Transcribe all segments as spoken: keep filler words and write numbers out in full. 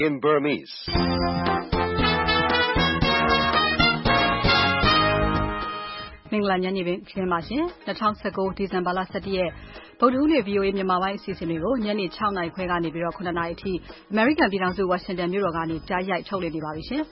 in Burmese. မင်္ဂလာညနေခင်းပါရှင်၂၀၁၉ဒီဇင်ဘာလ၁၁ရက်ဗုဒ္ဓဟူးနေ့ ဗီအိုအေမြန်မာပိုင်းအစီအစဉ်တွေကိုညနေ၆နာရီခွဲကနေပြီးတော့ခုနှစ်နာရီအထိအမေရိကန်ပြည်ထောင်စုဝါရှင်တန်မြို့တော်ကနေကြားရိုက်ထုတ်လွှင့်နေပါပြီရှင်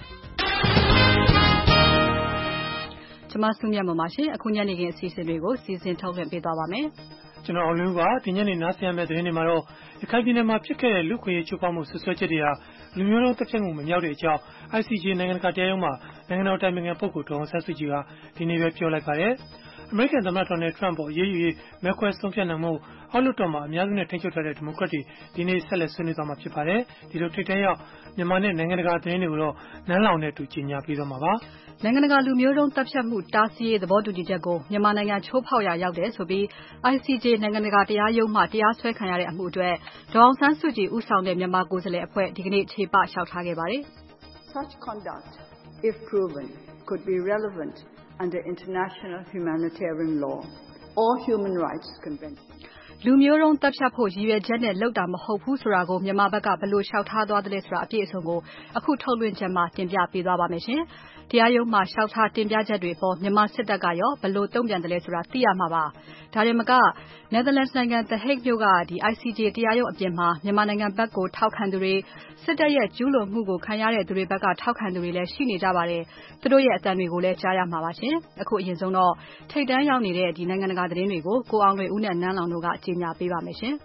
ကျွန်မစုမြတ်မပါရှင်အခုညနေခင်းအစီအစဉ်တွေကိုစီစဉ်ထုတ်လွှင့်ပေးသွားပါမယ်ကျွန်တော်အောင်လူကဒီညနေနားဆင်ရမယ့်သတင်းတွေမှာတော့ရခိုင်ပြည်နယ်မှာဖြစ်ခဲ့တဲ့လူခွေရေးချိုးဖောက်မှုဆွဆွဲချက်တွေဟာလူမျိုးလုံးတစ်ချက်မှုမမြောက်တဲ့အကြောင်း I C J နိုင်ငံတကာတရားရုံးမှာနိုင်ငံတော်တိုင်ပင်ခံပုဂ္ဂိုလ်ဒေါ်အောင်ဆန်းစုကြည်ကဒီနေ့ပဲပြောလိုက်ပါတယ်အမေရိကန်သမ္မတဒေါ်နယ်ထရန့်ပေါ်အရေးယူရေးမဲခွဲဆုံးဖြတ်နိုင်မှုအောက်လွှတ်တော်မှာအများစုနဲ့ထိန်းချုပ်ထားတဲ့ဒီမိုကရက်တွေဒီနေ့ဆက်လက်ဆွေးနွေးသွားမှာဖြစ်ပါတယ်ဒီလိုထိပ်တန်းရောက်မြန်မာနဲ့နိုင်ငံတကာသတင်းတွေကိုတော့နန်းလောင်နဲ့တူကြီးညာပေးသွားမှာပါနိုင်ငံတကာလူမျိုးတုံးတပ်ဖြတ်မှုတားဆီးရေးသဘောတူညီချက်ကိုမြန်မာနိုင်ငံချိုးဖောက်ရာရောက်တယ်ဆိုပြီး I C J နိုင်ငံတကာတရားရုံးမှတရားစွဲခံရတဲ့အမှုအတွက်ဒေါ်အောင်ဆန်းစုကြည်ဦးဆောင်တဲ့မြန်မာကိုယ်စားလှယ်အဖွဲ့ဒီကနေ့ခြေပလျှောက်ထားခဲ့ပါတယ် Such conduct, if proven, could be relevant under international humanitarian law or human rights convention. လူမျိုးတုံးတပ်ဖြတ်ဖို့ရည်ရွယ်ချက်နဲ့လုပ်တာမဟုတ်ဘူးဆိုတာကိုမြန်မာဘက်ကဘယ်လိုလျှောက်ထားသွားတယ်ဆိုတာအပြည့်အစုံကိုအခုထုတ်လွှင့်ချက်မှာတင်ပြပေးသွားပါမယ်ရှင်။တရားရုံးမှာလျှောက်ထားတင်ပြချက်တွေပေါ်မြန်မာစစ်တပ်ကရောဘယ်လိုတုံ့ပြန်တယ်လဲဆိုတာသိရမှာပါ။ဒါရင်မက Netherlands နိုင်ငံ The Hague မြို့ကဒီ I C J တရားရုံးအပြင်မှာမြန်မာနိုင်ငံဘက်ကိုထောက်ခံသူတွေစစ်တပ်ရဲ့ကျူးလွန်မှုကိုခံရတဲ့သူတွေဘက်ကထောက်ခံသူတွေလည်းရှိနေကြပါတယ်။သူတို့ရဲ့အသံတွေကိုလည်းကြားရမှာပါရှင်။အခုအရင်ဆုံးတော့ထိပ်တန်းရောက်နေတဲ့ဒီနိုင်ငံတကာသတင်းတွေကိုကိုအောင်လွင်ဦးနဲ့နန်းလောင်တို့ကကြီးညာပေးပါမယ်ရှင်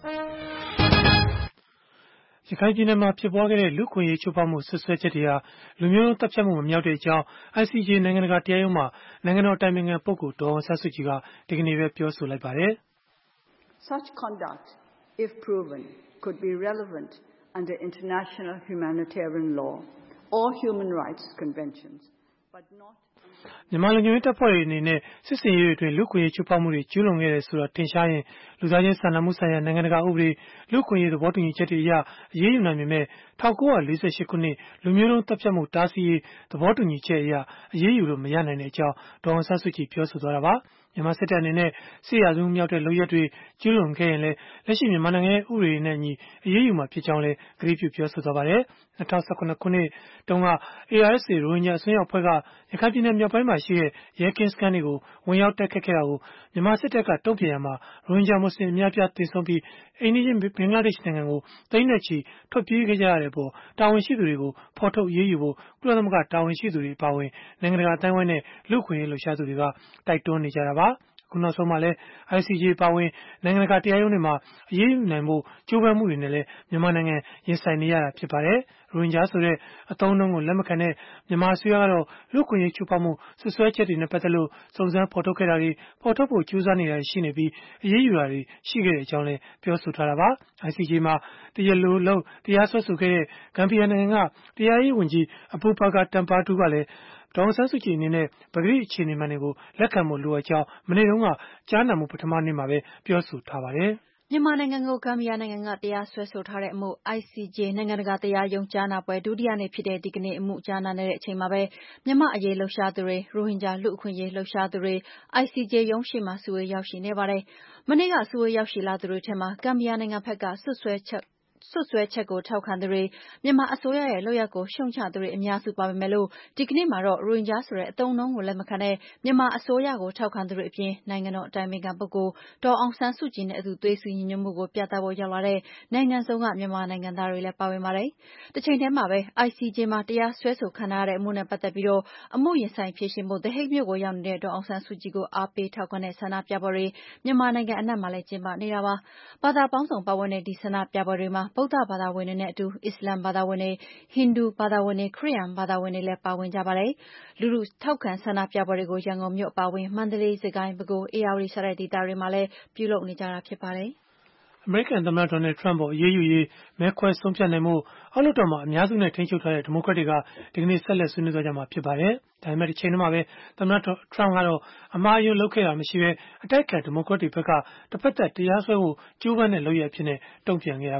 ရခိုင်ပြည်နယ်မှာဖြစ်ပွားခဲ့တဲ့လူခွင့်ရေးချိုးဖောက်မှုဆွဆွဲချက်တွေဟာလူမျိုးလုံးတပ်ဖြတ်မှုမမြောက်တဲ့အကြောင်း I C J နိုင်ငံတကာတရားရုံးမှာနိုင်ငံတော်တိုင်ပင်ခံပုဂ္ဂိုလ်ဒေါ်အောင်ဆန်းစုကြည်ကဒီကနေ့ပဲပြောဆိုလိုက်ပါတယ် Such conduct, if proven, could be relevant under international humanitarian law or human rights conventions, but not မြန်မာလူမျိုးရေးတပ်ဖွဲ့တွေအနေနဲ့စစ်စင်ရေးတွေအတွင်းလူခွင့်ရေးချိုးဖောက်မှုတွေကျူးလွန်ခဲ့တယ်ဆိုတာထင်ရှားရင်လူသားချင်းစာနာမှုဆိုင်ရာနိုင်ငံတကာဥပဒေလူခွင့်ရေးသဘောတူညီချက်တွေအရအရေးယူနိုင်ပေမဲ့၁၉၄၈ခုနှစ်လူမျိုးတုံးတပ်ဖြတ်မှုတားဆီးရေးသဘောတူညီချက်အရအရေးယူလို့မရနိုင်တဲ့အကြောင်းဒေါ်အောင်ဆန်းစုကြည်ပြောဆိုသွားတာပါမြန်မာစစ်တပ်အနေနဲ့စစ်ရာဇဝတ်မှုမြောက်တဲ့လုပ်ရက်တွေကျူးလွန်ခဲ့ရင်လည်းလက်ရှိမြန်မာနိုင်ငံရဲ့ဥပဒေနဲ့အညီအရေးယူမှာဖြစ်ကြောင်းလည်းကတိပြုပြောဆိုသွားပါတယ်၂၀၁၇ခုနှစ်တုန်းက A R S A ရိုဟင်ဂျာအစွန်းရောက်အဖွဲ့ကရခိုင်ပြည်နယ်မြောက်ပိုင်းမှာရှိတဲ့ရဲကင်းစခန်းတွေကိုဝင်ရောက်တိုက်ခတ်ခဲ့တာကိုမြန်မာစစ်တပ်ကတုံ့ပြန်ရမှာရိုဟင်ဂျာမွတ်စလင်အများပြားသေဆုံးပြီးအိမ်နီးချင်းဘင်္ဂလားဒေ့ရှ်နိုင်ငံကိုတိမ့်နဲ့ချီထွက်ပြေးခဲ့ကြရတဲ့ပေါ်တာဝန်ရှိသူတွေကိုဖော်ထုတ်အရေးယူဖို့ကုလသမဂ္ဂတာဝန်ရှိသူတွေအပါအဝင်နိုင်ငံတကာအတိုင်းအဝိုင်းနဲ့လူ့အခွင့်အရေးလှုပ်ရှားသူတွေကတိုက်တွန်းနေကြတာပါခုနောက်ဆုံးမှာလဲ I C J ပါဝင်နိုင်ငံတကာတရားရုံးတွေမှာအရေးယူနိုင်ဖို့ကြိုးပမ်းမှုတွေနဲ့လည်းမြန်မာနိုင်ငံရင်ဆိုင်နေရတာဖြစ်ပါတယ်။ရိုဟင်ဂျာဆိုတဲ့အသုံးအနှုန်းကိုလက်မခံတဲ့မြန်မာအစိုးရကတော့လူ့အခွင့်အရေးချိုးဖောက်မှုဆွဆွဲချက်တွေနဲ့ပတ်သက်လို့စုံစမ်းဖော်ထုတ်ခဲ့တာတွေဖော်ထုတ်ဖို့ကြိုးစားနေတာရှိနေပြီးအရေးယူတာတွေရှိခဲ့တဲ့အကြောင်းလည်းပြောဆိုထားတာပါ။ I C J မှာတရားလိုလို့တရားစွဲဆိုခဲ့တဲ့ဂမ်ဘီယာနိုင်ငံကတရားရေးဝန်ကြီးအဘူဘာကာတမ်ပါတူကလည်းဒေါ်အောင်ဆန်းစုကြည်အနေနဲ့ပဂရိအခြေအနေမှန်တွေကိုလက်ခံဖို့လိုအပ်ကြောင်းမနေ့တုန်းကကြားနာမှုပထမနေ့မှာပဲပြောဆိုထားပါတယ်မြန်မာနိုင်ငံကိုဂမ်ဘီယာနိုင်ငံကတရားစွဲဆိုထားတဲ့အမှု I C J နိုင်ငံတကာတရားရုံးကြားနာပွဲဒုတိယနေ့ဖြစ်တဲ့ဒီကနေ့အမှုကြားနာနေတဲ့အချိန်မှာပဲမြန်မာအရေးလှုပ်ရှားသူတွေရိုဟင်ဂျာလူ့အခွင့်အရေးလှုပ်ရှားသူတွေ I C J ရုံးရှိမှာစုဝေးရောက်ရှိနေပါတယ်။မနေ့ကစုဝေးရောက်ရှိလာသူတွေထဲမှာဂမ်ဘီယာနိုင်ငံဘက်ကဆွဆွဲချက်ဆွဆွဲချက်ကိုထောက်ခံသူတွေမြန်မာအစိုးရရဲ့လုပ်ရပ်ကိုရှုံချသူတွေအများစုပါပေမဲ့လို့ဒီကနေ့မှာတော့ရိုဟင်ဂျာဆိုတဲ့အသုံးအနှုန်းကိုလက်မခံတဲ့မြန်မာအစိုးရကိုထောက်ခံသူတွေအပြင်နိုင်ငံတော်အတိုင်ပင်ခံပုဂ္ဂိုလ်ဒေါ်အောင်ဆန်းစုကြည်နဲ့အတူသွေးစည်းညီညွတ်မှုကိုပြသဖို့ရောက်လာတဲ့နိုင်ငံစုံကမြန်မာနိုင်ငံသားတွေလည်းပါဝင်ပါတယ်။တစ်ချိန်တည်းမှာပဲ I C J မှာတရားစွဲဆိုခံထားရတဲ့အမှုနဲ့ပတ်သက်ပြီးတော့အမှုရင်ဆိုင်ဖြေရှင်းဖို့ The Hague မြို့ကိုရောက်နေတဲ့ဒေါ်အောင်ဆန်းစုကြည်ကိုအားပေးထောက်ခံတဲ့ဆန္ဒပြပွဲတွေမြန်မာနိုင်ငံအနှံ့မှာလည်းကျင်းပနေတာပါ။ဘာသာပေါင်းစုံပါဝင်တဲ့ဒီဆန္ဒပြပွဲတွေမှာဗုဒ္ဓဘာသာဝင်တွေနဲ့အတူအစ္စလာမ်ဘာသာဝင်တွေဟိန္ဒူဘာသာဝင်တွေခရစ်ယာန်ဘာသာဝင်တွေလည်းပါဝင်ကြပါတယ်။လူထုထောက်ခံဆန္ဒပြပွဲတွေကိုရန်ကုန်မြို့အပါအဝင်မန္တလေးစကိုင်းပဲခူးဧရာဝတီစတဲ့ဒေသတွေမှာလည်းပြုလုပ်နေကြတာဖြစ်ပါတယ်။အမေရိကန်သမ္မတဒေါ်နယ်ထရန့်ပေါ်အရေးယူရေးမဲခွဲဆုံးဖြတ်နိုင်မှုအောက်လွှတ်တော်မှာအများစုနဲ့ထိန်းချုပ်ထားတဲ့ဒီမိုကရက်တွေကဒီကနေ့ဆက်လက်ဆွေးနွေးကြကြမှာဖြစ်ပါတယ်။ဒါပေမဲ့ဒီချိန်မှာပဲသမ္မတထရန့်ကတော့အမှားအယွင်းလုပ်ခဲ့တာမရှိဘဲအတိုက်အခံဒီမိုကရက်တွေဘက်ကတစ်ဖက်သက်တရားစွဲဖို့ကြိုးပမ်းတဲ့လုပ်ရအဖြစ်နဲ့တုံ့ပြန်ခဲ့တာပါ။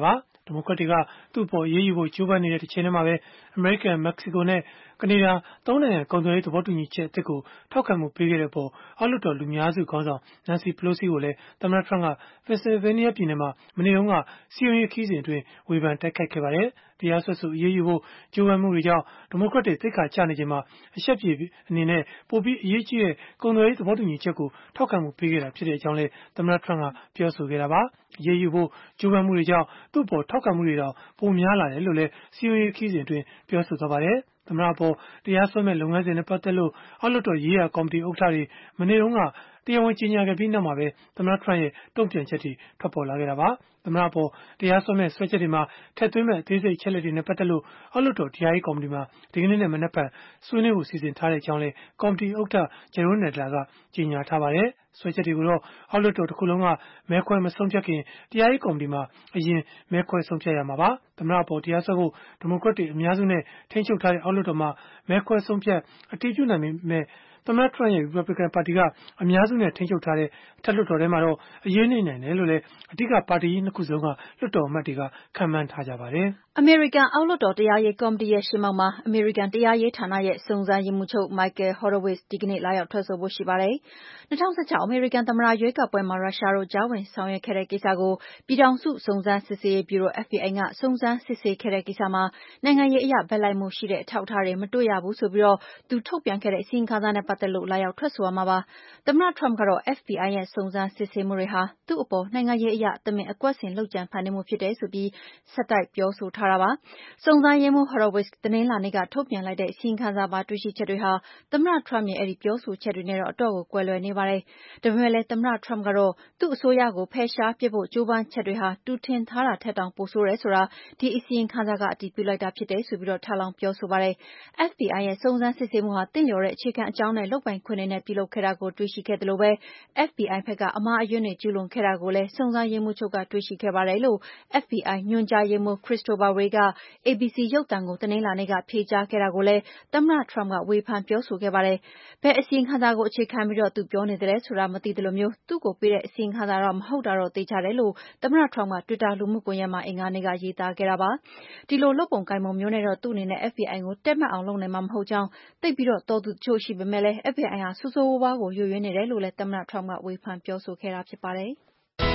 ဒီမိုကရက်တွေကသူ့အပေါ်အရေးယူဖို့ကြိုးပမ်းနေတဲ့တစ်ချိန်တည်းမှာပဲအမေရိကန်မက္ကဆီကိုနဲ့ကနေဒါသုံးနိုင်ငံကုန်သွယ်ရေးသဘောတူညီချက်အသစ်ကိုထောက်ခံမှုပေးခဲ့တဲ့အပေါ်အောက်လွှတ်တော်လူများစုခေါင်းဆောင် Nancy Pelosi ကိုလည်းသမ္မတ Trump က Pennsylvania ပြည်နယ်မှာမနေ့တုန်းကစီရင်ရေးခီးစဉ်အတွင်းဝေဖန်တိုက်ခိုက်ခဲ့ပါတယ်။တရားစွဲဆိုအရေးယူဖို့ကြိုးပမ်းမှုတွေကြောင့်ဒီမိုကရက်တွေသိက္ခာကျနေချိန်မှာအရှက်ပြေအနေနဲ့ပိုပြီးအရေးကြီးတဲ့ကုန်သွယ်ရေးသဘောတူညီချက်ကိုထောက်ခံမှုပေးခဲ့တာဖြစ်ကြောင်းလည်းသမ္မတ Trump ကပြောဆိုခဲ့တာပါ။အရေးယူဖို့ကြိုးပမ်းမှုတွေကြောင့်သူ့အပေါ်ထောက်ခံမှုတွေတောင်ပိုများလာတယ်လို့လည်းစီရင်ရေးခီးစဉ်အတွင်းပြောဆိုသွားပါတယ်။သမ္မတအပေါ်တရားစွဲမဲ့လုပ်ငန်းစဉ်နဲ့ပတ်သက်လို့အောက်လွှတ်တော်ရေးရာကော်မတီဥက္ကဋ္ဌတွေမနေ့တုန်းကတရားဝင်ကြေညာခဲ့ပြီးနောက်မှာပဲသမ္မတ Trump ရဲ့တုံ့ပြန်ချက်တွေထွက်ပေါ်လာခဲ့တာပါ။သမ္မတအပေါ်တရားစွဲမဲ့ဆွဲချက်တွေမှာထည့်သွင်းမဲ့အသေးစိတ်ချက်လက်တွေနဲ့ပတ်သက်လို့အောက်လွှတ်တော်တရားရေးကော်မတီမှာဒီကနေ့နဲ့မနက်ဖြန်ဆွေးနွေးဖို့စီစဉ်ထားတဲ့အကြောင်းလည်းကော်မတီဥက္ကဋ္ဌ Jerome Nadler ကကြေညာထားပါတယ်။ဆွဲချက်တွေကိုတော့အောက်လွှတ်တော်တစ်ခုလုံးကမဲခွဲမဆုံးဖြတ်ခင်တရားရေးကော်မတီမှာအရင်မဲခွဲဆုံးဖြတ်ရမှာပါ။သမ္မတအပေါ်တရားစွဲဖို့ဒီမိုကရက်တွေအများစုနဲ့ထိန်းချုပ်ထားတဲ့အောက်လွှတ်တော်မှာမဲခွဲဆုံးဖြတ်အတည်ပြုနိုင်ပေမဲ့သမ္မတ Trump ရဲ့ Republican ပါတီကအများစုနဲ့ထိန်းချုပ်ထားတဲ့အထက်လွှတ်တော်ထဲမှာတော့အရေးနိမ့်နိုင်တယ်လို့လည်းအဓိကပါတီကြီးနှစ်ခုစလုံးကလွှတ်တော်အမတ်တွေကခန့်မှန်းထားကြပါတယ်။အမေရိကန်အောက်လွှတ်တော်တရားရေးကော်မတီရဲ့ရှေ့မှောက်မှာအမေရိကန်တရားရေးဌာနရဲ့စုံစမ်းရေးမှူးချုပ် Michael Horowitz ဒီကနေ့လာရောက်ထွက်ဆိုဖို့ရှိပါတယ်။၂၀၁၆အမေရိကန်သမ္မတရွေးကောက်ပွဲမှာရုရှားတို့ကြားဝင်ဆောင်ရွက်ခဲ့တဲ့ကိစ္စကိုပြည်ထောင်စုစုံစမ်းစစ်ဆေးရေးဗျူရို F B I ကစုံစမ်းစစ်ဆေးခဲ့တဲ့ကိစ္စမှာနိုင်ငံရေးအရဘက်လိုက်မှုရှိတဲ့အထောက်အထားတွေမတွေ့ရဘူးဆိုပြီးသူထုတ်ပြန်ခဲ့တဲ့အစီရင်ခံစာနဲ့ပတ်သက်လို့လာရောက်ထွက်ဆိုရမှာပါ။သမ္မတ Trump ကတော့ F B I ရဲ့စုံစမ်းစစ်ဆေးမှုတွေဟာသူ့အပေါ်နိုင်ငံရေးအရတမင်အကွက်ဆင်လုပ်ကြံဖန်တီးမှုဖြစ်တယ်ဆိုပြီးဆက်တိုက်ပြောဆိုထားတာပါ။စုံစမ်းရေးမှူး Horowitz တနင်္လာနေ့ကထုတ်ပြန်လိုက်တဲ့အစီရင်ခံစာပါတွေ့ရှိချက်တွေဟာသမ္မတ Trump ရဲ့အဲဒီပြောဆိုချက်တွေနဲ့တော့အတော့်ကိုကွဲလွဲနေပါတယ်။ဒါပေမဲ့လည်းသမ္မတ Trump ကတော့သူ့အစိုးရကိုဖယ်ရှားပစ်ဖို့ကြိုးပမ်းချက်တွေဟာသူထင်ထားတာထက်တောင်ပိုဆိုးတယ်ဆိုတာဒီအစီရင်ခံစာကအတည်ပြုလိုက်တာဖြစ်တယ်ဆိုပြီးထပ်လောင်းပြောဆိုပါတယ်။ F B I ရဲ့စုံစမ်းစစ်ဆေးမှုဟာသင့်လျော်တဲ့အခြေခံအကြောင်းနဲ့လုပ်ပိုင်ခွင့်တွေနဲ့ပြုလုပ်ခဲ့တာကိုတွေ့ရှိခဲ့သလိုပဲ F B I ဘက်ကအမှားအယွင်းတွေကျူးလွန်ခဲ့တာကိုလည်းစုံစမ်းရေးမှူးချုပ်ကတွေ့ရှိခဲ့ပါတယ်လို့ F B I ညွှန်ကြားရေးမှူး Christopher Wray က A B C ရုပ်သံကိုတနင်္လာနေ့ကဖြေကြားခဲ့တာကိုလည်းသမ္မတ Trump ကဝေဖန်ပြောဆိုခဲ့ပါတယ်။ဘယ်အစီရင်ခံစာကိုအခြေခံပြီးသူပြောနေသလဲဆိုတာမသိသလိုမျိုးသူ့ကိုပေးတဲ့အစီရင်ခံစာတော့မဟုတ်တာတော့သေချာတယ်လို့သမ္မတ Trump က Twitter လူမှုကွန်ရက်မှာအင်္ဂါနေ့ကရေးသားခဲ့တာပါ။ဒီလိုလုပ်ပုံကိုင်ပုံမျိုးနဲ့တော့သူ့အနေနဲ့ F B I ကိုတည့်မတ်အောင်လုပ်နိုင်မှာမဟုတ်ကြောင်းသိပ်ပြီးတော်သူတချို့ရှိပေမဲ့လည်း F B I ဟာဆိုးဆိုးဝါးဝါးကိုယိုယွင်းနေတယ်လို့လည်းသမ္မတ Trump ကဝေဖန်ပြောဆိုခဲ့တာဖြစ်ပါတယ်။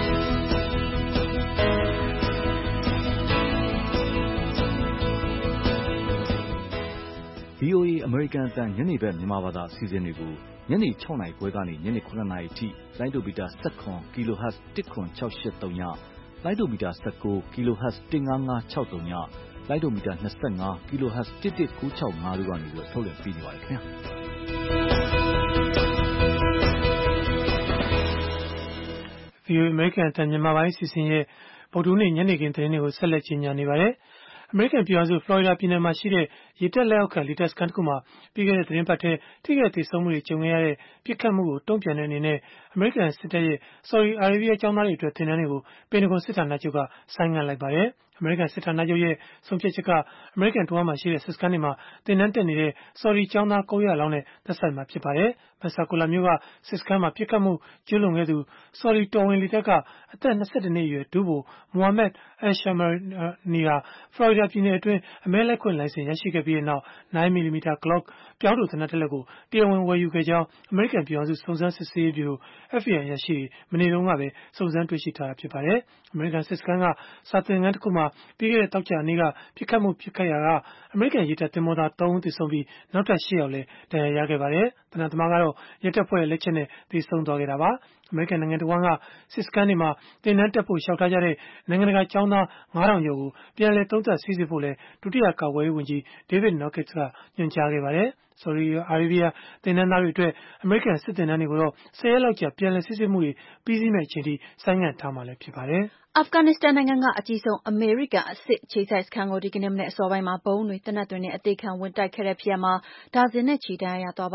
V O A အမေရိကန်အသံညနေဘက်မြန်မာဘာသာအစီအစဉ်တွေကိုညနေ၆နာရီခွဲကနေညနေ၇နာရီထိလိုင်းဒိုမီတာ၁၇ kHz တစ်ခွန်၆၈၃ညလိုင်းဒိုမီတာ၁၉ kHz တစ်၅၅၆၃ညလိုင်းဒိုမီတာ၂၅ kHz တစ်တစ်၉၆၅တို့ကနေပြီးထုတ်လွှင့်ပေးနေပါတယ်ခင်ဗျာ။ V O A အမေရိကန်အသံမြန်မာပိုင်းအစီအစဉ်ရဲ့ဗုဒ္ဓဟူးနေ့ညနေခင်းသတင်းတွေကိုဆက်လက်ကြီးညာနေပါတယ်။အမေရိကန်ပြည်ထောင်စုဖလော်ရီဒါပြည်နယ်မှာရှိတဲ့ရေတပ်လက်အောက်ခံလေတပ်စခန်းတစ်ခုမှာပြီးခဲ့တဲ့သတင်းပတ်ထဲထိခိုက်ဒေဆုံးမှုတွေကြုံခဲ့ရတဲ့ပြစ်ခတ်မှုကိုတုံ့ပြန်တဲ့အနေနဲ့အမေရိကန်စစ်တပ်ရဲ့ Saudi Arabia ကျောင်းသားတွေအတွက်သင်တန်းတွေကိုပင်တဂွန်စစ်ဌာနချုပ်ကဆိုင်းငံ့လိုက်ပါတယ်။အမေရိကန်စစ်ဌာနချုပ်ရဲ့ဆုံးဖြတ်ချက်ကအမေရိကန်တဝန်းမှာရှိတဲ့စစ်စခန်းတွေမှာသင်တန်းတက်နေတဲ့ Saudi ကျောင်းသား၉၀၀လောက်နဲ့သက်ဆိုင်မှာဖြစ်ပါတယ်။ Pensacola မြို့ကစစ်စခန်းမှာပြစ်ခတ်မှုကျူးလွန်ခဲ့သူ Saudi တော်ဝင်လေတပ်ကအသက်၂၁နှစ်အရွယ်ဒုဗိုလ် Mohammed al-Shamarani ဟာဖလော်ရီဒါပြည်နယ်အတွင်းအမဲလိုက်ခွင့်လိုင်စင်ရရှိခဲ့ပြီးနောက် nine millimeter Glock ပြောင်းတိုသေနတ်တစ်လက်ကိုတရားဝင်ဝယ်ယူခဲ့ကြောင်းအမေရိကန်ပြည်ထောင်စုစုံစမ်းစစ်ဆေးရေးဗျူရို F B I အရာရှိတွေမနေ့တုန်းကပဲစုံစမ်းတွေ့ရှိထားတာဖြစ်ပါတယ်။အမေရိကန်စစ်စခန်းကစာသင်ခန်းတစ်ခုမှာပြီးခဲ့တဲ့သောကြာနေ့ကပြစ်ခတ်မှုဖြစ်ခဲ့ရာကအမေရိကန်ရေတပ်သင်္ဘောသားသုံးဦးသေဆုံးပြီးနောက်ထပ်ရှစ်ယောက်လည်းဒဏ်ရာရခဲ့ပါတယ်။သေနတ်သမားကတော့ရဲတပ်ဖွဲ့ရဲ့လက်ချက်နဲ့သေဆုံးသွားခဲ့တာပါ။အမေရိကန်နိုင်ငံတဝန်းကစစ်စခန်းတွေမှာသင်တန်းတက်ဖို့လျှောက်ထားကြတဲ့နိုင်ငံတကာကျောင်းသားငါးထောင်ကျော်ကိုပြန်လည်သုံးသပ်စိစစ်ဖို့လည်းဒုတိယကာကွယ်ရေးဝန်ကြီး David Norquist ကညွှန်ကြားခဲ့ပါတယ်။ Saudi Arabia သင်တန်းသားတွေအတွက်အမေရိကန်စစ်သင်တန်းတွေကိုတော့ဆယ်ရက်လောက်ကြာပြန်လည်စိစစ်မှုတွေပြီးစီးမယ့်အချိန်ထိဆိုင်းငံ့ထားမှာလည်းဖြစ်ပါတယ်။အာဖဂန်နစ္စတန်နိုင်ငံကအကြီးဆုံးအမေရိကန်စစ်အခြေစိုက်စခန်းကိုဒီကနေ့မနက်အစောပိုင်းမှာဗုံးတွေ၊သေနတ်တွေနဲ့အသေခံဝင်တိုက်ခဲ့တဲ့ဖြစ်ရပ်မှာဒါဇင်နဲ့ချီဒဏ်ရာရသွားပါတယ်။ အ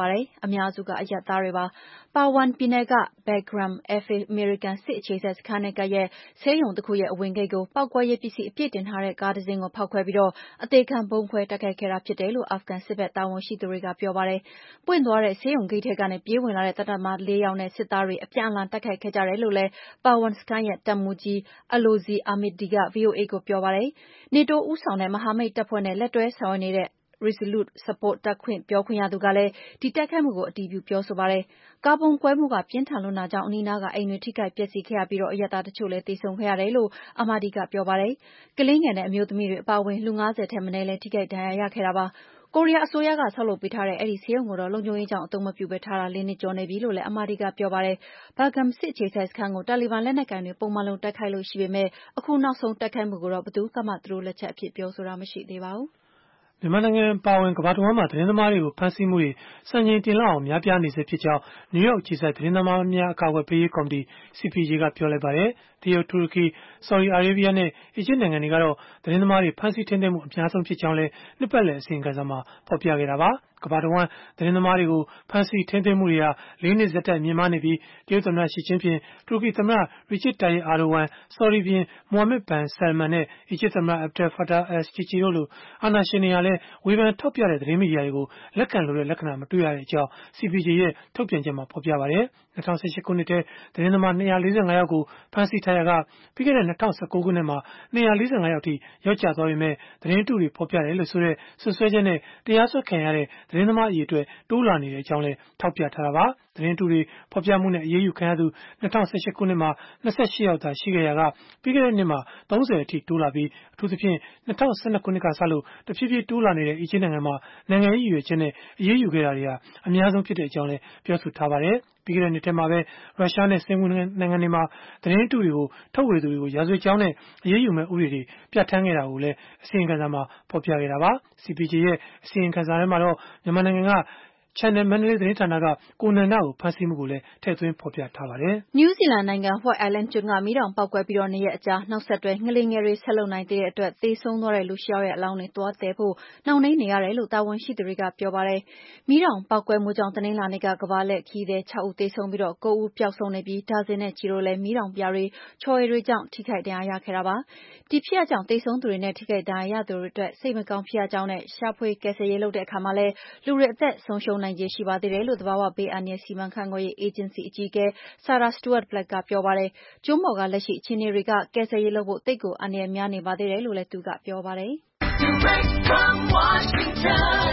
များစုကအရပ်သားတွေပါ။ ပါဝန်ပြည်နယ်က Bagram Afro-American စစ်အခြေစိုက်စခန်းနဲ့ကပ်ရက်ဆေးရုံတစ်ခုရဲ့အဝင်ဂိတ်ကိုပေါက်ကွဲရေးပစ္စည်းအပြည့်တင်ထားတဲ့ကားတစ်စင်းကိုဖောက်ခွဲပြီးတော့အသေခံဗုံးခွဲတိုက်ခိုက်ခဲ့တာဖြစ်တယ်လို့အာဖဂန်စစ်ဘက်တာဝန်ရှိသူတွေကပြောပါတယ်။ပွင့်သွားတဲ့ဆေးရုံဂိတ်ထဲကနေပြေးဝင်လာတဲ့တပ်သားလေးယောက်နဲ့စစ်သားတွေအပြန်အလှန်တိုက်ခိုက်ခဲ့ကြတယ်လို့လည်းပါဝန်စခန်းရဲ့တပ်မှူးကြီး Alozi Ahmadi က ဗွီအိုအေကိုပြောပါတယ်။ နေတိုးဦးဆောင်တဲ့မဟာမိတ်တပ်ဖွဲ့နဲ့လက်တွဲဆောင်ရွက်နေတဲ့Resolute Support တပ်ပြောခွင့်ရသူကလည်းဒီတိုက်ခိုက်မှုကိုအတည်ပြုပြောဆိုပါတယ်။ကားဗုံးကွဲမှုကပြင်းထန်လွန်းတာကြောင့်အနီးနားကအိမ်တွေထိခိုက်ပျက်စီးခဲ့ရပြီးအရပ်သားတချို့လည်းသေဆုံးခဲ့ရတယ်လို့ Ahmadi ကပြောပါတယ်။ကလေးငယ်နဲ့အမျိုးသမီးတွေအပါအဝင်လူ၅၀ထက်မနည်းလည်းထိခိုက်ဒဏ်ရာရခဲ့တာပါ။ကိုရီးယားအစိုးရကဆောက်လုပ်ပေးထားတဲ့အဲဒီဆေးရုံကိုတော့လုံခြုံရေးကြောင့်အသုံးမပြုဘဲထားတာလေးနှစ်ကျော်နေပြီလို့လည်း Ahmadi ကပြောပါတယ်။ Bagram စစ်အခြေစိုက်စခန်းကိုတာလီဘန်လက်နက်ကိုင်တွေပုံမှန်လိုတိုက်ခိုက်လေ့ရှိပေမဲ့အခုနောက်ဆုံးတိုက်ခိုက်မှုကိုတော့ဘယ်သူကမှသူတို့လက်ချက်အဖြစ်ပြောဆိုတာမရှိသေးပါဘူး။မြန်မာနိုင်ငံအပါအဝင်ကမ္ဘာတဝန်းမှာသတင်းသမားတွေကိုဖမ်းဆီးမှုတွေစံချိန်တင်လောက်အောင်များပြားနေစေဖြစ်ကြောင်းနယူးယောက်အခြေစိုက်သတင်းသမားများအကာအကွယ်ပေးရေးကော်မတီ C P J ကပြောလိုက်ပါတယ်။တရုတ်၊တူရကီ၊ဆော်ဒီအာရေးဗီးယားနဲ့အီဂျစ်နိုင်ငံတွေကတော့သတင်းသမားတွေဖမ်းဆီးထိန်းသိမ်းမှုအများဆုံးဖြစ်ကြောင်းလည်းနှစ်ပတ်လည်အစီရင်ခံစာမှာဖော်ပြခဲ့တာပါ။ကမ္ဘာတဝန်းသတင်းသမားတွေကိုဖမ်းဆီးထိန်းသိမ်းမှုတွေဟာလေးနှစ်ဆက်တိုက်မြင့်မားနေပြီးတရုတ်သမ္မတရှီကျင်းဖျင်၊တူရကီသမ္မတ Recep Tayyip Erdogan ၊ဆော်ဒီဘုရင် Mohammed bin Salman နဲ့အီဂျစ်သမ္မတ Abdel Fattah al-Sisi တို့လိုအာဏာရှင်တွေဟာလည်းဝေဖန်ထောက်ပြတဲ့သတင်းမီဒီယာတွေကိုလက်ခံလိုတဲ့လက္ခဏာမတွေ့ရကြောင်း C P J ရဲ့ထုတ်ပြန်ချက်မှာဖော်ပြပါတယ်။၂၀၁၈ခုနှစ်ထဲသတင်းသမား၂၄၅ယောက်ကိုဖမ်းဆီးထားရာကပြီးခဲ့တဲ့၂၀၁၉ခုနှစ်မှာ၂၄၅ယောက်ထိလျော့ကျသွားပေမဲ့သတင်းတုတွေဖော်ပြတယ်လို့ဆိုတဲ့စွပ်စွဲချက်နဲ့တရားစွဲခံရတဲ့သတင်းသမားအရေအတွက်တိုးလာနေကြောင်းလည်းထောက်ပြထားတာပါ။သတင်းတုတွေဖော်ပြမှုနဲ့အရေးယူခံရသူ၂၀၁၈ခုနှစ်မှာ၂၈ယောက်သာရှိခဲ့ရာကပြီးခဲ့တဲ့နှစ်မှာ၃၀အထိတိုးလာပြီးအထူးသဖြင့်၂၀၁၂ခုနှစ်ကစလို့တဖြည်းဖြည်းတိုးလာနေတဲ့အီဂျစ်နိုင်ငံမှာနိုင်ငံရေးရည်ရွယ်ချက်နဲ့အရေးယူခဲ့တာတွေဟာအများဆုံးဖြစ်ကြောင်းလည်းပြောဆိုထားပါတယ်။ပြီးခဲ့တဲ့နှစ်ထဲမှာပဲရုရှားနဲ့စင်ကာပူနိုင်ငံတွေမှာသတင်းတုတွေကိုထုတ်ဝေသူတွေကိုရာဇဝတ်ကြောင်းနဲ့အရေးယူမဲ့ဥပဒေတွေပြဋ္ဌာန်းခဲ့တာကိုလည်းအစီရင်ခံစာမှာဖော်ပြခဲ့တာပါ။ C P J ရဲ့အစီရင်ခံစာထဲမှာတော့မြန်မာနိုင်ငံကChannel Mandalay သတင်းဌာနကကိုနန္ဒကိုဖမ်းဆီးမှုကိုလည်းထည့်သွင်းဖော်ပြထားပါတယ်။နယူးဇီလန်နိုင်ငံ White Island ကျွန်းကမီးတောင်ပေါက်ကွဲပြီးနှစ်ရက်အကြာနောက်ဆက်တွဲငလျင်ငယ်တွေဆက်လုပ်နိုင်သေးတဲ့အတွက်သေဆုံးသွားတဲ့လူရှစ်ယောက်ရဲ့အလောင်းတွေသွားသယ်ဖို့နှောင့်နှေးနေရတယ်လို့တာဝန်ရှိသူတွေကပြောပါတယ်။မီးတောင်ပေါက်ကွဲမှုကြောင့်တနင်္လာနေ့ကကမ္ဘာလှည့်ခရီးသည်ခြောက်ဦးသေဆုံးပြီးကိုးဦးပျောက်ဆုံးနေပြီးဒါဇင်နဲ့ချီတို့လည်းမီးတောင်ပြာတွေ၊ချော်ရည်တွေကြောင့်ထိခိုက်ဒဏ်ရာရခဲ့တာပါ။ဒီဖြစ်ရပ်ကြောင့်သေဆုံးသူတွေနဲ့ထိခိုက်ဒဏ်ရာရသူတွေအတွက်စိတ်မကောင်းဖြစ်ရကြောင်းနဲ့ရှာဖွေကယ်ဆယ်ရေးလုပ်တဲ့အခါမှာလည်းလူတွေအသက်ဆုံးရှုံးနိုင်ခြေရှိပါသေးတယ်လို့သဘာဝဘေးအန္တရာယ်စီမံခန့်ခွဲရေးအေဂျင်စီအကြီးအကဲ Sarah Stewart Black ကပြောပါတယ်။ကျွန်းပေါ်ကလက်ရှိအခြေအနေတွေကကယ်ဆယ်ရေးလုပ်ဖို့သိပ်ကိုအန္တရာယ်များနေပါသေးတယ်လို့လည်းသူကပြောပါတယ်။ Direct from Washington,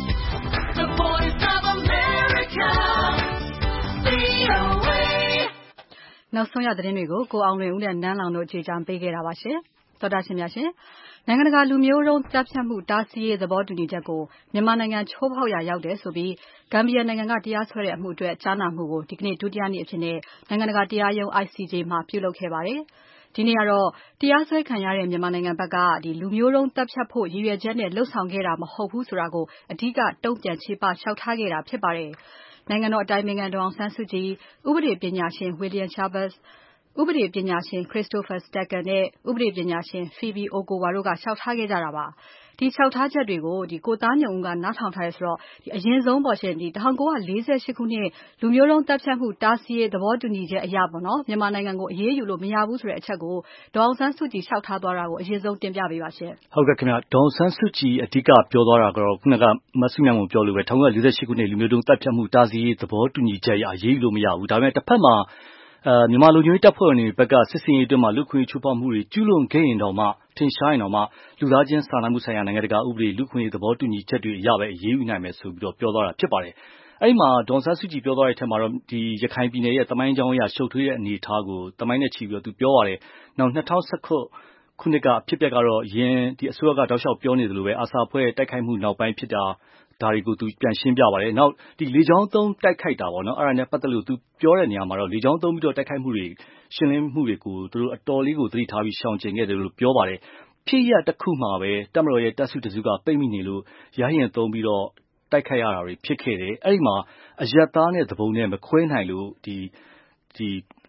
the voice of America, V O A နောက်ဆုံးရသတင်းတွေကိုကိုအောင်လွင်ဦးနဲ့နန်းလောင်တို့ကြေကြားပေးခဲ့တာပါရှင်။သောတာရှင်များရှင်နိုင်ငံတကာလူမျိုးတုံးတပ်ဖြတ်မှုတားဆီးရေးသဘောတူညီချက်ကိုမြန်မာနိုင်ငံချိုးဖောက်ရာရောက်တယ်ဆိုပြီးဂမ်ဘီယာနိုင်ငံကတရားစွဲတဲ့အမှုအတွက်ကြားနာမှုကိုဒီကနေ့ဒုတိယနေ့အဖြစ်နိုင်ငံတကာတရားရုံး I C J မှာပြုလုပ်ခဲ့ပါတယ်။ဒီနေ့ကတော့တရားစွဲခံရတဲ့မြန်မာနိုင်ငံဘက်ကလူမျိုးတုံးတပ်ဖြတ်ဖို့ရည်ရွယ်ချက်နဲ့လှုပ်ဆောင်ခဲ့တာမဟုတ်ဘူးဆိုတာကိုအဓိကတုံ့ပြန်ချေပလျှောက်ထားခဲ့တာဖြစ်ပါတယ်။နိုင်ငံတော်အတိုင်ပင်ခံဒေါ်အောင်ဆန်းစုကြည်၊ဥပဒေပညာရှင် William Schabas ၊ဥပဒေပညာရှင် Christopher Stecker နဲ့ဥပဒေပညာရှင် Phoebe Okowa တို့ကလျှောက်ထားခဲ့ကြတာပါ။ဒီလျှောက်ထားချက်တွေကိုကိုသားညွန့်ဦးကနားထောင်ထားတယ်ဆိုတော့အရင်ဆုံးပေါ့ရှင်ဒီ၁၉၄၈ခုနှစ်လူမျိုးတုံးတပ်ဖြတ်မှုတားဆီးရေးသဘောတူညီချက်အရပေါ့နော်မြန်မာနိုင်ငံကိုအရေးယူလို့မရဘူးဆိုတဲ့အချက်ကိုဒေါ်အောင်ဆန်းစုကြည်လျှောက်ထားသွားတာကိုအရင်ဆုံးတင်ပြပေးပါရှင်။ဟုတ်ကဲ့ခင်ဗျဒေါ်အောင်ဆန်းစုကြည်အဓိကပြောသွားတာကတော့ခုနကမဆုမြတ်မွန်ပြောလို့ပဲ၁၉၄၈ခုနှစ်လူမျိုးတုံးတပ်ဖြတ်မှုတားဆီးရေးသဘောတူညီချက်အရအရေးယူလို့မရဘူးဒါပေမဲ့တစ်ဖက်မှာအဲမြန်မာလူမျိုးတပ်ဖွဲ့ဝင်တွေဘက်ကစစ်စင်ရေးအတွင်းမှာလူခွင့်ချိုးဖောက်မှုတွေကျူးလွန်ခဲ့ရင်တော့မှထင်ရှားရင်တော့မှလူသားချင်းစာနာမှုဆိုင်ရာနိုင်ငံတကာဥပဒေလူခွင့်သဘောတူညီချက်တွေအရပဲအရေးယူနိုင်မယ်ဆိုပြီးတော့ပြောသွားတာဖြစ်ပါတယ်။အဲဒီမှာဒေါ်အောင်ဆန်းစုကြည်ပြောသွားတဲ့အထက်မှာတော့ဒီရခိုင်ပြည်နယ်ရဲ့တမိုင်းကြောင်းအရရှုပ်ထွေးတဲ့အနေအထားကိုတမိုင်းနဲ့ချီပြီးတော့သူပြောပါတယ်။နောက်၂၀၁၉ခုနှစ်ကအဖြစ်အပျက်ကတော့ယင်းဒီအစိုးရကတောက်လျှောက်ပြောနေသလိုပဲအာဆာအဖွဲ့တိုက်ခိုက်မှုနောက်ပိုင်းဖြစ်တာဒါတွေကိုသူပြန်ရှင်းပြပါတယ်။နောက်ဒီလေကြောင်းသုံးတိုက်ခိုက်တာပေါ့နော်အဲ့ဒါနဲ့ပတ်သက်လို့သူပြောတဲ့နေရာမှာတော့လေကြောင်းသုံးပြီးတော့တိုက်ခိုက်မှုတွေရှင်းလင်းမှုတွေကိုသူတို့အတော်လေးကိုသတိထားပြီးရှောင်ကျဉ်ခဲ့တယ်လို့ပြောပါတယ်။ဖြစ်ရတစ်ခုမှာပဲတပ်မတော်ရဲ့တပ်စုတစုကပိတ်မိနေလို့ရဟရင်သုံးပြီးတော့တိုက်ခိုက်ရတာတွေဖြစ်ခဲ့တယ်။အဲ့ဒီမှာအယက်သားနဲ့သဘုံနဲ့မခွဲနိုင်လို့ဒီဒီ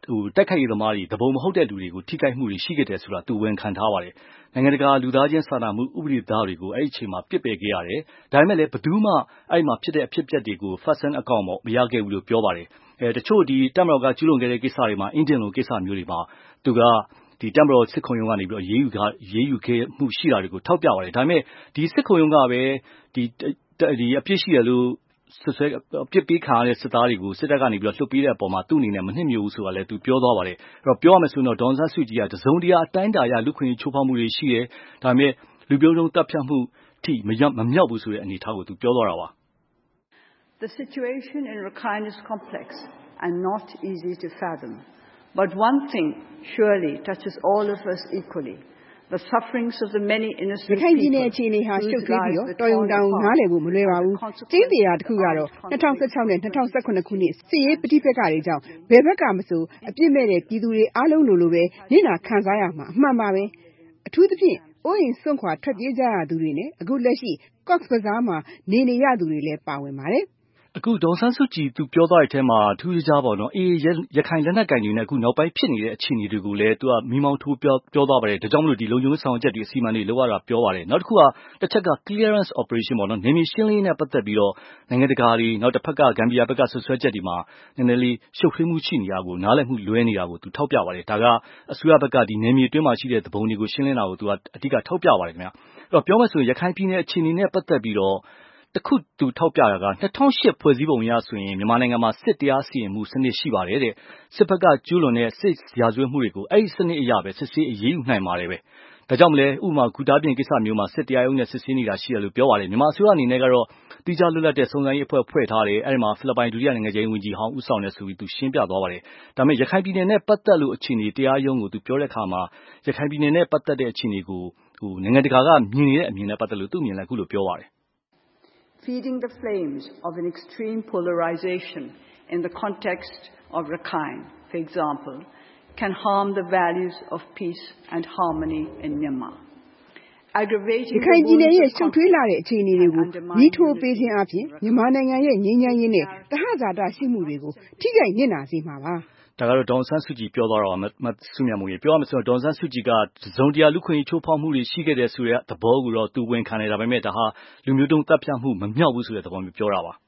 တက်ခိုက်ရေးသမားတွေတဘုံမဟုတ်တဲ့လူတွေကိုထိခိုက်မှုတွေရှိခဲ့တယ်ဆိုတာသူဝန်ခံထားပါတယ်နိုင်ငံတကာလူသားချင်းစာနာမှုဥပဒေသားတွေကိုအဲ့ဒီအချိန်မှာပြစ်ပယ်ခဲ့ရတယ်ဒါပေမဲ့လည်းဘယ်သူမှအဲ့ဒီမှာဖြစ်တဲ့အဖြစ်အပျက်တွေကို first hand account မရခဲ့ဘူးလို့ပြောပါတယ်အဲတချို့ဒီတပ်မတော်ကကျူးလွန်ခဲ့တဲ့ကိစ္စတွေမှာအင်ဂျင်လိုကိစ္စမျိုးတွေမှာသူကဒီတပ်မတော်စစ်ခုံရုံးကနေပြီးတော့ရေးယူကရေးယူခဲ့မှုရှိတာတွေကိုထောက်ပြပါတယ်ဒါပေမဲ့ဒီစစ်ခုံရုံးကပဲဒီဒီအပြစ်ရှိရလို့ဆက်ဆွဲပြစ်ပေးခံရတဲ့စစ်သားတွေကိုစစ်တပ်ကနေပြီးတော့လှုပ်ပေးတဲ့အပေါ်မှာသူ့အနေနဲ့မနှိမ့်မြို့ဘူးဆိုတာလည်းသူပြောသွားပါတယ်အဲ့တော့ပြောရမယ်ဆိုရင်တော့ဒေါန်ဆန်းစုကြည်ကတစုံတရာအတိုင်းအတာရလူခွင့်ချိုးဖောက်မှုတွေရှိတယ်ဒါပေမဲ့လူမျိုးတုံးတပ်ဖြတ်မှုထိမရောက်မမြောက်ဘူးဆိုတဲ့အနေအထားကိုသူပြောသွားတာပါ The situation in Rakhine is complex and not easy to fathom but one thing surely touches all of us equally The sufferings of the many innocent people. ရခိုင်ပြည်နယ်အခြေအနေဟာရှုပ်ထွေးပြီးတော့တော်ရုံတောင်နားလည်ဖို့မလွယ်ပါဘူး။ကျင်းတရားတစ်ခုကတော့၂၀၁၆နဲ့၂၀၁၇ခုနှစ်စစ်ရေးပဋိပက္ခတွေကြောင့်ဘယ်ဘက်ကမဆိုအပြစ်မဲ့တဲ့ပြည်သူတွေအားလုံးလိုလိုပဲနစ်နာခံစားရမှာအမှန်ပါပဲ။အထူးသဖြင့်အိုးအိမ်စွန့်ခွာထွက်ပြေးကြရသူတွေနဲ့အခုလက်ရှိ Cox's Bazar မှာနေနေရသူတွေလည်းပါဝင်ပါတယ်။အခုဒေါန်ဆန်းစုကြည်သူပြောသွားတဲ့အထဲမှာထူးခြားပေါ့နော်အေးရခိုင်လက်နက်ကင်တွေနဲ့အခုနောက်ပိုင်းဖြစ်နေတဲ့အခြေအနေတွေကိုလည်းသူကမိမောင်းထိုးပြောပြောသွားပါတယ်ဒါကြောင့်မလို့ဒီလုံခြုံရေးဆောင်ချက်တွေအစီအမံတွေလောက်ရတာပြောပါတယ်နောက်တစ်ခုကတစ်ချက်က clearance operation ပေါ့နော်နေမြေရှင်းလင်းနဲ့ပတ်သက်ပြီးတော့နိုင်ငံတကာတွေနောက်တစ်ဖက်ကဂမ်ဘီယာဘက်ကဆွဆွဲချက်တွေမှာနည်းနည်းလေးရှုပ်ထွေးမှုရှိနေတာကိုနားလည်မှုလွဲနေတာကိုသူထောက်ပြပါတယ်ဒါကအစိုးရဘက်ကဒီနေမြေအတွင်းမှာရှိတဲ့သဘုံတွေကိုရှင်းလင်းတာကိုသူကအဓိကထောက်ပြပါတယ်ခင်ဗျအဲ့တော့ပြောမှဆိုရင်ရခိုင်ပြည်နယ်အခြေအနေနဲ့ပတ်သက်ပြီးတော့တခုသူထောက်ပြတာက၂၀၀၈ဖွဲ့စည်းပုံအရဆိုရင်မြန်မာနိုင်ငံမှာစစ်တရားစီရင်မှုစနစ်ရှိပါတယ်တဲ့စစ်ဘက်ကကျူးလွန်တဲ့စစ်ရာဇဝတ်မှုတွေကိုအဲ့ဒီစနစ်အရပဲစစ်ဆေးအရေးယူနိုင်ပါတယ်ပဲဒါကြောင့်မလဲဥပမာဂူတာပြင်ကိစ္စမျိုးမှာစစ်တရားရုံးနဲ့စစ်ဆေးနေတာရှိတယ်လို့ပြောပါတယ်မြန်မာအစိုးရအနေနဲ့ကတော့တိကျလွတ်လပ်တဲ့စုံစမ်းရေးအဖွဲ့ဖွဲ့ထားတယ်အဲ့ဒီမှာဖိလစ်ပိုင်ဒုတိယနိုင်ငံခြားရေးဝန်ကြီးဟောင်းဦးဆောင်နေဆိုပြီးသူရှင်းပြသွားပါတယ်ဒါပေမဲ့ရခိုင်ပြည်နယ်နဲ့ပတ်သက်လို့အခြေအနေတရားရုံးကိုသူပြောတဲ့အခါမှာရခိုင်ပြည်နယ်နဲ့ပတ်သက်တဲ့အခြေအနေကိုဟိုနိုင်ငံတကာကမြင်နေတဲ့အမြင်နဲ့ပတ်သက်လို့သူ့အမြင်လည်းအခုလိုပြောပါတယ် Feeding the flames of an extreme polarization in the context of Rakhine, for example, can harm the values of peace and harmony in Myanmar. Aggravating ရခိုင်ပြည်နယ်ရဲ့ရှုပ်ထွေးလာတဲ့အခြေအနေတွေကိုညီထိုးပေးခြင်းအပြင်မြန်မာနိုင်ငံရဲ့ငြိမ်းချမ်းရေးနဲ့တဟဇာတရှိမှုတွေကိုထိခိုက်နစ်နာစေမှာပါဒါကတော့ဒေါန်ဆန်းစုကြည်ပြောသွားတာမဆုမြတ်မိုးရေပြောရမယ်ဆိုတော့ဒေါန်ဆန်းစုကြည်ကဇုံတရားလူခွင့်ချိုးဖောက်မှုတွေရှိခဲ့တယ်ဆိုတဲ့သဘောကိုတော့သူဝန်ခံနေတာပဲမဲ့ဒါဟာလူမျိုးတုံးတပ်ဖြတ်မှုမမြောက်ဘူးဆိုတဲ့သဘောမျိုးပြောတာပါ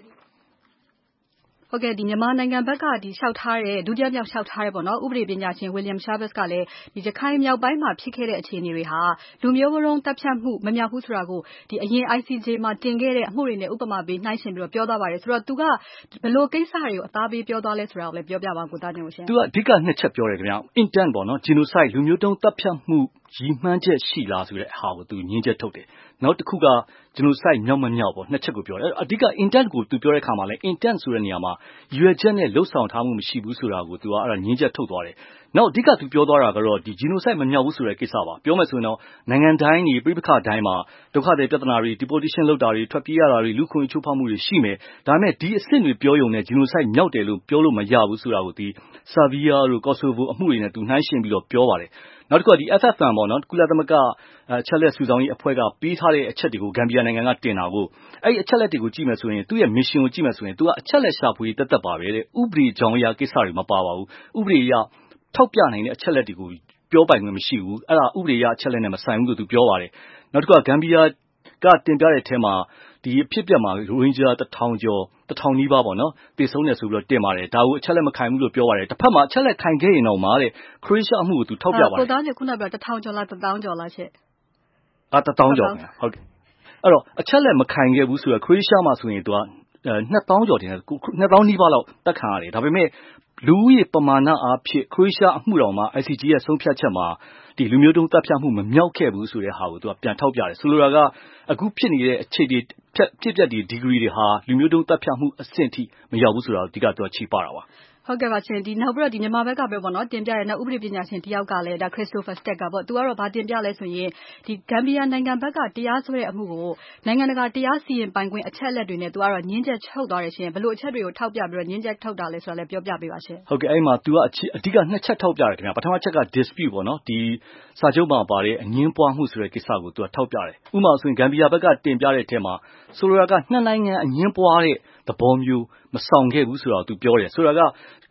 ဟုတ်ကဲ့ဒီမြန်မာနိုင်ငံဘက်ကဒီလျှောက်ထားတဲ့ဒုတိယမြောက်လျှောက်ထားတဲ့ပေါ့နော်ဥပဒေပညာရှင် William Schabas ကလည်းဒီရခိုင်မြောက်ပိုင်းမှာဖြစ်ခဲ့တဲ့အခြေအနေတွေဟာလူမျိုးဘုံတပ်ဖြတ်မှုမမြောက်ဘူးဆိုတာကိုဒီအရင် I C J မှာတင်ခဲ့တဲ့အမှုတွေနဲ့ဥပမာပေးနှိုင်းယှဉ်ပြီးတော့ပြောသွားပါတယ်ဆိုတော့သူကဘယ်လိုကိစ္စတွေကိုအသားပေးပြောသွားလဲဆိုတာကိုလည်းပြောပြပါကိုသားညို့ရှင်သူကအဓိကနှစ်ချက်ပြောတယ်ခင်ဗျာ intent ပေါ့နော် genocide လူမျိုးတုံးတပ်ဖြတ်မှုရည်မှန်းချက်ရှိလားဆိုတဲ့ဟာကိုသူညင်းချက်ထုတ်တယ်နောက်တစ်ခုက genocide မြောက်မမြောက်ပေါ့နှစ်ချက်ကိုပြောတယ်အဓိက intent ကိုသူပြောတဲ့အခါမှာလဲ intent ဆိုတဲ့နေရာမှာရွေချက်နဲ့လှုပ်ဆောင်ထားမှုမရှိဘူးဆိုတာကိုသူကအဲ့ဒါညင်းချက်ထုတ်သွားတယ်နောက်အဓိကသူပြောသွားတာကတော့ဒီ genocide မမြောက်ဘူးဆိုတဲ့ကိစ္စပါပြောမယ်ဆိုရင်တော့နိုင်ငံတိုင်းကြီးပြိပခါတိုင်းမှာဒုက္ခတွေပြဿနာတွေ deportation လုပ်တာတွေထွက်ပြေးရတာတွေလူခွင့်ချိုးဖောက်မှုတွေရှိမယ်ဒါပေမဲ့ဒီအဆင့်တွေပြောရုံနဲ့ genocide မြောက်တယ်လို့ပြောလို့မရဘူးဆိုတာကိုဒီ Serbia တို့ Kosovo အမှုတွေနဲ့သူနှိုင်းယှဉ်ပြီးတော့ပြောပါတယ်နောက်တစ်ခုကဒီ F F M ပေါ့နော်ကုလသမဂ္ဂအချက်လက်စုဆောင်းရေးအဖွဲ့ကပေးထားတဲ့အချက်တွေကိုဂမ်ဘီယာနိုင်ငံကတင်တာကိုအဲ့ဒီအချက်လက်တွေကိုကြည့်မယ်ဆိုရင်သူ့ရဲ့ mission ကိုကြည့်မယ်ဆိုရင်သူကအချက်လက်ရှာဖွေတက်တက်ပါပဲတဲ့ဥပဒေကြောင်းအရာကိစ္စတွေမပါပါဘူးဥပဒေအရထောက်ပြနိုင်တဲ့အချက်လက်တွေကိုပြောပိုင်ခွင့်မရှိဘူးအဲ့ဒါဥပဒေအရအချက်လက်နဲ့မဆိုင်ဘူးလို့သူပြောပါတယ်နောက်တစ်ခုကဂမ်ဘီယာကတင်ပြတဲ့အထက်မှာဒီအဖြစ်အပျက်မှာရိုဟင်ဂျာတစ်ထောင်ကျော်တစ်ထောင်နီးပါးပေါ့နော်တည်ဆုံးတယ်ဆိုပြီးတော့တင်ပါတယ်ဒါကိုအချက်လက်မခံဘူးလို့ပြောပါတယ်တစ်ဖက်မှာအချက်လက်ခံခဲ့ရင်တော့မှာတဲ့ခရိုအေးရှားအမှုကိုသူထောက်ပြပါတယ်ကိုသားညခုနကပြောတစ်ထောင်ကျော်လားတစ်သောင်းကျော်လားရှင့်အာတစ်သောင်းကျော်ခင်ဗျဟုတ်ကဲ့အဲ့တော့အချက်လက်မခံခဲ့ဘူးဆိုတော့ခရိုအေးရှားမှာဆိုရင်သူကနှစ်သောင်းကျော်တင်တယ်နှစ်သောင်းနီးပါးလောက်တက်ခံရတယ်ဒါပေမဲ့လူဦးရေပမာဏအားဖြင့်ခရိုအေးရှားအမှုတော်မှာ I C J ရဲ့ဆုံးဖြတ်ချက်မှာဒီလူမျိုးတုံးတပ်ဖြတ်မှုမမြောက်ခဲ့ဘူးဆိုတဲ့ဟာကိုသူကပြန်ထောက်ပြတယ်ဆိုလိုတာကအခုဖြစ်နေတဲ့အခြေအနေဖြစ်ပျက်ဒီ degree တွေဟာလူမျိုးတုံးတပ်ဖြတ်မှုအဆင့်ထိမရောက်ဘူးဆိုတာကိုအဓိကသူကချိပတာပါဟုတ်ကဲ့ပါရှင်ဒီနောက်ပြီးတော့ဒီမြန်မာဘက်ကပဲပေါ့နော်တင်ပြရတဲ့နောက်ဥပဒေပညာရှင်တယောက်ကလည်းဒါ Christopher Stack ကပေါ့သူကတော့ဗာတင်ပြလဲဆိုရင်ဒီ Gambia နိုင်ငံဘက်ကတရားစွဲတဲ့အမှုကိုနိုင်ငံတကာတရားစီရင်ပိုင်ခွင့်အချက်အလက်တွေနဲ့သူကတော့ညှင်းချက်ထုတ်သွားတယ်ရှင်ဘယ်လိုအချက်တွေကိုထောက်ပြပြီးတော့ညှင်းချက်ထုတ်တာလဲဆိုတာလည်းပြောပြပေးပါရှင်ဟုတ်ကဲ့အဲ့မှာသူကအဓိကနှစ်ချက်ထောက်ပြတယ်ခင်ဗျာပထမချက်က dispute ပေါ့နော်ဒီစာချုပ်မှာပါတဲ့အငင်းပွားမှုဆိုတဲ့ကိစ္စကိုသူကထောက်ပြတယ်ဥပမာဆိုရင် Gambia ဘက်ကတင်ပြတဲ့အထက်မှာဆိုလိုတာကနှစ်နိုင်ငံအငင်းပွားတဲ့သဘောမျိုးမဆောင်ခဲ့ဘူးဆိုတာကိုသူပြောတယ်ဆိုတာက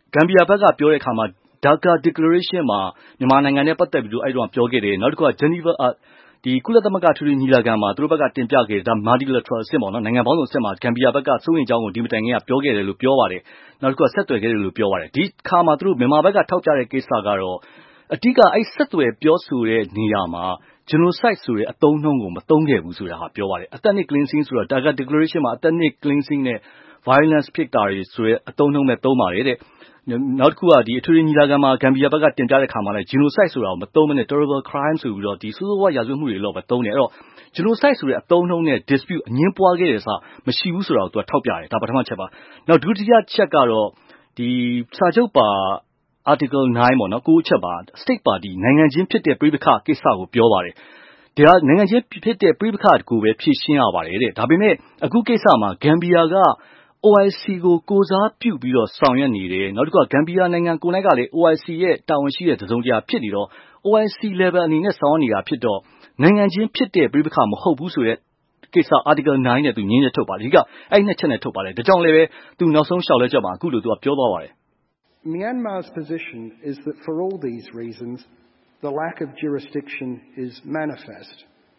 Gambia ဘက်ကပြောတဲ့အခါမှာ Dhaka Declaration မှာမြန်မာနိုင်ငံနဲ့ပတ်သက်ပြီးတော့အဲ့တော့ပြောခဲ့တယ်နောက်တစ်ခုက Geneva ဒီကုလသမဂ္ဂထွေထွေညီလာခံမှာသူတို့ဘက်ကတင်ပြခဲ့တယ်ဒါ multilateral အဆင့်ပေါ့နော်နိုင်ငံပေါင်းစုံအဆင့်မှာ Gambia ဘက်ကစိုးရင်အကြောင်းကိုဒီမတိုင်ခင်ကပြောခဲ့တယ်လို့ပြောပါတယ်နောက်တစ်ခုကဆက်သွယ်ခဲ့တယ်လို့ပြောပါတယ်ဒီခါမှာသူတို့မြန်မာဘက်ကထောက်ကြတဲ့ကိစ္စကတော့အဓိကအဲ့ဆက်သွယ်ပြောဆိုတဲ့နေရာမှာ genocide ဆိုတဲ့အသုံးနှုန်းကိုမသုံးခဲ့ဘူးဆိုတာဟာပြောပါတယ် ethnic cleansing ဆိုတာ Dhaka Declaration မှာ ethnic cleansing နဲ့ violence ဖြစ်တာတွေဆိုတဲ့အသုံးနှုန်းနဲ့သုံးပါတယ်တဲ့နောက်တစ်ခုကဒီအထွေထွေညီလာခံမှာ Gambia ဘက်ကတင်ပြတဲ့ခါမှာလည်း genocide ဆိုတာကိုမသုံးဘဲနဲ့ terrible crime ဆိုပြီးတော့ဒီဆိုးဆိုးဝါးရာဇဝတ်မှုတွေလို့ပဲသုံးတယ်အဲ့တော့ genocide ဆိုတဲ့အသုံးနှုန်းနဲ့ dispute အငင်းပွားခဲ့တဲ့စာမရှိဘူးဆိုတာကိုသူကထောက်ပြတယ်ဒါပထမချက်ပါနောက်ဒုတိယချက်ကတော့ဒီစာချုပ်ပါ article nine ပေါ့နော်ကိုချက်ပါ state party နိုင်ငံချင်းဖြစ်တဲ့ပြည်ပခကိစ္စကိုပြောပါတယ်ဒါနိုင်ငံချင်းဖြစ်တဲ့ပြည်ပခကိုပဲဖြည့်ရှင်းရပါတယ်တဲ့ဒါပေမဲ့အခုကိစ္စမှာ Gambia ကO I C ကိုကိုစားပြုပြီးတော့ဆောင်ရွက်နေတယ်နောက်တစ်ခုက Gambia နိုင်ငံကိုယ်၌ကလည်း O I C ရဲ့တာဝန်ရှိတဲ့တစုံတရာဖြစ်နေတော့ O I C level အနေနဲ့ဆောင်ရွက်နေတာဖြစ်တော့နိုင်ငံချင်းဖြစ်တဲ့ပြည်ပခမဟုတ်ဘူးဆိုတဲ့ကိစ္စ article nine နဲ့သူငင်းချက်ထုတ်ပါတယ်ဒီကအဲ့နှစ်ချက်နဲ့ထုတ်ပါတယ်ဒါကြောင့်လည်းပဲသူနောက်ဆုံးလျှောက်လဲချက်မှာအခုလိုသူကပြောသွားပါတယ် Myanmar's position is that for all these reasons the lack of jurisdiction is manifest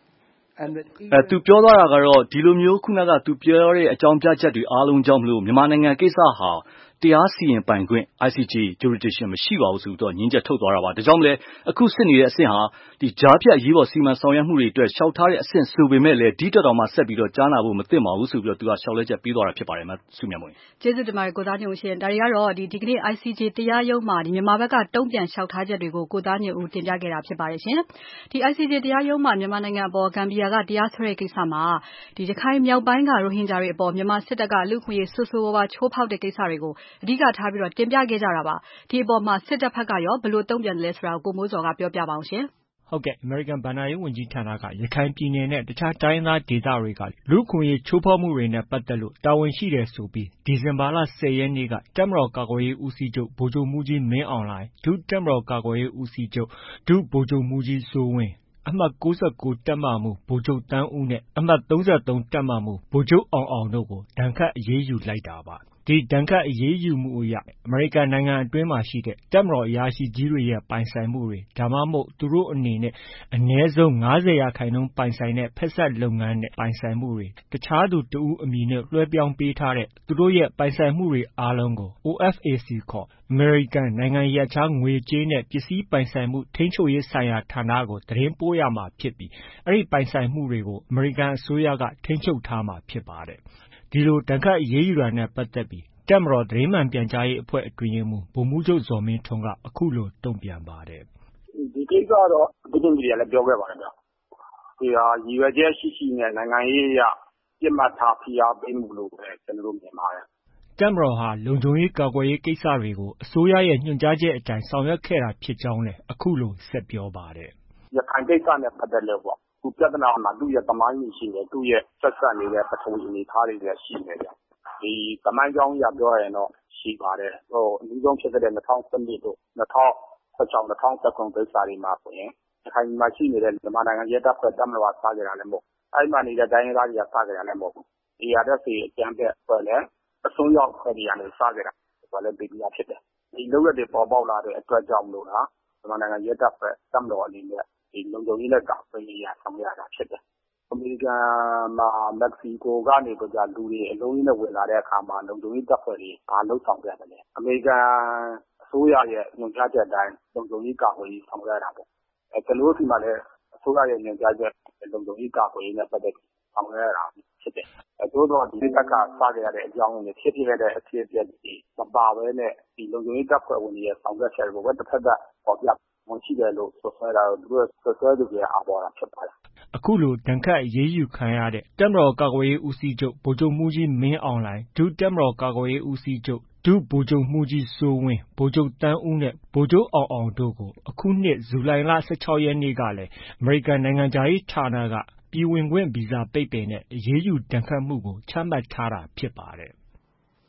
and that အဲသူပြောသွားတာကတော့ဒီလိုမျိုးခုနကသူပြောတဲ့အကြောင်းပြချက်တွေအားလုံးကြောင့်မလို့မြန်မာနိုင်ငံကိစ္စဟာတရားစီရင်ပိုင်ခွင့် I C J jurisdiction မရှိပါဘူးဆိုတော့ညင်းချက်ထုတ်သွားတာပါဒါကြောင့်မလဲအခုစစ်နေတဲ့အဆင့်ဟာဒီကြားဖြတ်ရေးပေါ်စီမံဆောင်ရွက်မှုတွေအတွက်ရှောက်ထားတဲ့အဆင့်ဆိုပေမဲ့လည်းဒီတက်တော်မှာဆက်ပြီးတော့ကြားနာဖို့မသင့်ပါဘူးဆိုပြီးတော့သူကရှောက်လဲချက်ပေးသွားတာဖြစ်ပါတယ်မဆုမြတ်မွန်ကျေးဇူးတင်ပါတယ်ကိုသားညွန့်ဦးရှင်ဒါတွေကတော့ဒီဒီကနေ့ I C J တရားရုံးမှာဒီမြန်မာဘက်ကတုံ့ပြန်လျှောက်ထားချက်တွေကိုကိုသားညွန့်ဦးတင်ပြခဲ့တာဖြစ်ပါတယ်ရှင်ဒီ I C J တရားရုံးမှာမြန်မာနိုင်ငံအပေါ် Gambia ကတရားစွဲတဲ့ကိစ္စမှာဒီရခိုင်မြောက်ပိုင်းကရိုဟင်ဂျာတွေအပေါ်မြန်မာစစ်တပ်ကလူ့ခွင့်ရေးဆူဆူဝါးဝါချိုးဖောက်တဲ့ကိစ္စတွေကိုအဓိကထားပြီးတော့တင်ပြခဲ့ကြတာပါဒီအပေါ်မှာစစ်တပ်ဘက်ကရောဘယ်လိုတုံ့ပြန်လဲဆိုတာကိုကိုမိုးစော်ကပြောပြပါအောင်ရှင်ဟုတ်ကဲ့အမေရိကန်ဗဏ္ဍာရေးဝန်ကြီးဌာနကရခိုင်ပြည်နယ်နဲ့တခြားတိုင်းသားဒေသတွေကလူ့ခွင့်ရေးချိုးဖောက်မှုတွေနဲ့ပတ်သက်လို့တာဝန်ရှိတယ်ဆိုပြီးဒီဇင်ဘာလ十ရက်နေ့ကတပ်မတော်ကာကွယ်ရေးဦးစီးချုပ်ဗိုလ်ချုပ်မှူးကြီးမင်းအောင်လှိုင်ဒုတပ်မတော်ကာကွယ်ရေးဦးစီးချုပ်ဒုဗိုလ်ချုပ်မှူးကြီးစိုးဝင်းအမှတ်၉၉တပ်မမှူးဗိုလ်ချုပ်တန်းဦးနဲ့အမှတ်၃၃တပ်မမှူးဗိုလ်ချုပ်အောင်အောင်တို့ကိုဒဏ်ခတ်အရေးယူလိုက်တာပါဒီဒဏ်ခတ်အရေးယူမှုအရအမေရိကန်နိုင်ငံအတွင်းမှာရှိတဲ့တပ်မတော်အရာရှိကြီးတွေရဲ့ပိုင်ဆိုင်မှုတွေဒါမှမဟုတ်သူတို့အနေနဲ့အနည်းဆုံး၅၀ရာခိုင်နှုန်းပိုင်ဆိုင်တဲ့ဖက်စပ်လုပ်ငန်းနဲ့ပိုင်ဆိုင်မှုတွေတခြားသူတဦးအမည်နဲ့လွှဲပြောင်းပေးထားတဲ့သူတို့ရဲ့ပိုင်ဆိုင်မှုတွေအားလုံးကို O F A C ခေါ်အမေရိကန်နိုင်ငံရပ်ခြားငွေကြေးနဲ့ပစ္စည်းပိုင်ဆိုင်မှုထိန်းချုပ်ရေးဆိုင်ရာဌာနကိုသတင်းပို့ရမှာဖြစ်ပြီးအဲ့ဒီပိုင်ဆိုင်မှုတွေကိုအမေရိကန်အစိုးရကထိန်းချုပ်ထားမှာဖြစ်ပါတယ်ဒီလိုဒဏ်ခတ်အရေးယူတာနဲ့ပတ်သက်ပြီးတပ်မတော်သတင်းမှန်ပြန်ကြားရေးအဖွဲ့အတွင်းရေးမှူးဗိုလ်မှူးချုပ်ဇော်မင်းထွန်းကအခုလိုတုံ့ပြန်ပါတယ်ဒီကိစ္စတော့ဒီကိစ္စကြီးလည်းပြောခဲ့ပါတယ်ဗျဒီဟာရည်ရွယ်ချက်ရှိရှိနဲ့နိုင်ငံရေးအရပြစ်မှတ်ထားဖိအားပေးမှုလို့ပဲကျွန်တော်တို့မြင်ပါတယ်တပ်မတော်ဟာလုံခြုံရေးကာကွယ်ရေးကိစ္စတွေကိုအစိုးရရဲ့ညွှန်ကြားချက်အတိုင်းဆောင်ရွက်ခဲ့တာဖြစ်ကြောင်းလည်းအခုလိုဆက်ပြောပါတယ်ရခိုင်ကိစ္စနဲ့ပတ်သက်လို့ပေါ့ဒီပြဿနာမှာသူ့ရဲ့သမိုင်းရှိတယ်သူ့ရဲ့ဆက်ဆက်နေတဲ့ပထဝီအနေအထားတွေလည်းရှိနေတယ်ဒီသမိုင်းကြောင်းအရပြောရရင်တော့ရှိပါတယ်ဟိုအနည်းဆုံးဖြစ်တဲ့၂၀၁၂တို့၂၀၁၆ ၂၀၁၇ကိစ္စတွေမှာဆိုရင်ရခိုင်မှာရှိနေတဲ့မြန်မာနိုင်ငံရဲတပ်ဖွဲ့တပ်မတော်ကစားကြတာလည်းမဟုတ်အဲ့မှာနေတဲ့တိုင်းရင်းသားတွေကစားကြတာလည်းမဟုတ်ဒီ R S A အကြမ်းဖက်ဖွဲ့လည်းအစိုးရဖွဲ့တွေကနေစားကြတာဆိုလည်းပြည်ပြဖြစ်တယ်ဒီလုပ်ရက်တွေပေါ်ပေါက်လာတဲ့အတွက်ကြောင့်လို့လားမြန်မာနိုင်ငံရဲတပ်ဖွဲ့တပ်မတော်အနေနဲ့ဒီလုံခြုံရေးနဲ့ကာကွယ်ရေးရဆောင်ရတာဖြစ်တယ်အမေရိကန်မှာမက္ကဆီကိုကနေကြလူတွေအလုံးကြီးနဲ့ဝင်လာတဲ့အခါမှာလုံခြုံရေးတပ်ဖွဲ့တွေဘာလုပ်ဆောင်ကြတယ်လဲအမေရိကန်အစိုးရရဲ့ညွှန်ကြားချက်အတိုင်းလုံခြုံရေးကာကွယ်ရေးဆောင်ရတာပေါ့အဲကျွန်တော်တို့ဒီမှာလည်းအစိုးရရဲ့ညွှန်ကြားချက်လုံခြုံရေးကာကွယ်ရေးနဲ့ပတ်သက်ပြီးဆောင်ရတာဖြစ်တယ်အဲတို့တော့ဒီတက်ကစားကြရတဲ့အကြောင်းရင်းဖြစ်ဖြစ်ခဲ့တဲ့အဖြစ်အပျက်တွေမပါဘဲနဲ့ဒီလုံခြုံရေးတပ်ဖွဲ့ဝင်တွေရဲ့ဆောင်ရွက်ချက်ကိုပဲတစ်ဖက်ကပေါ်ပြမရှိတယ်လို့ဆိုဆွဲတာတို့သူတို့ဆွဆွဲသူတွေအပေါ်တာဖြစ်ပါတယ်အခုလိုဒဏ်ခတ်အရေးယူခံရတဲ့တပ်မတော်ကာကွယ်ရေးဦးစီးချုပ်ဗိုလ်ချုပ်မှူးကြီးမင်းအောင်လှိုင်ဒုတပ်မတော်ကာကွယ်ရေးဦးစီးချုပ်ဒုဗိုလ်ချုပ်မှူးကြီးစိုးဝင်းဗိုလ်ချုပ်တန်းဦးနဲ့ဗိုလ်ချုပ်အောင်အောင်တို့ကိုအခုနှစ်ဇူလိုင်လ၁၆ရက်နေ့ကလည်းအမေရိကန်နိုင်ငံခြားရေးဌာနကပြည်ဝင်ခွင့်ဗီဇာပိတ်ပင်နဲ့အရေးယူဒဏ်ခတ်မှုကိုချမှတ်ထားတာဖြစ်ပါတယ်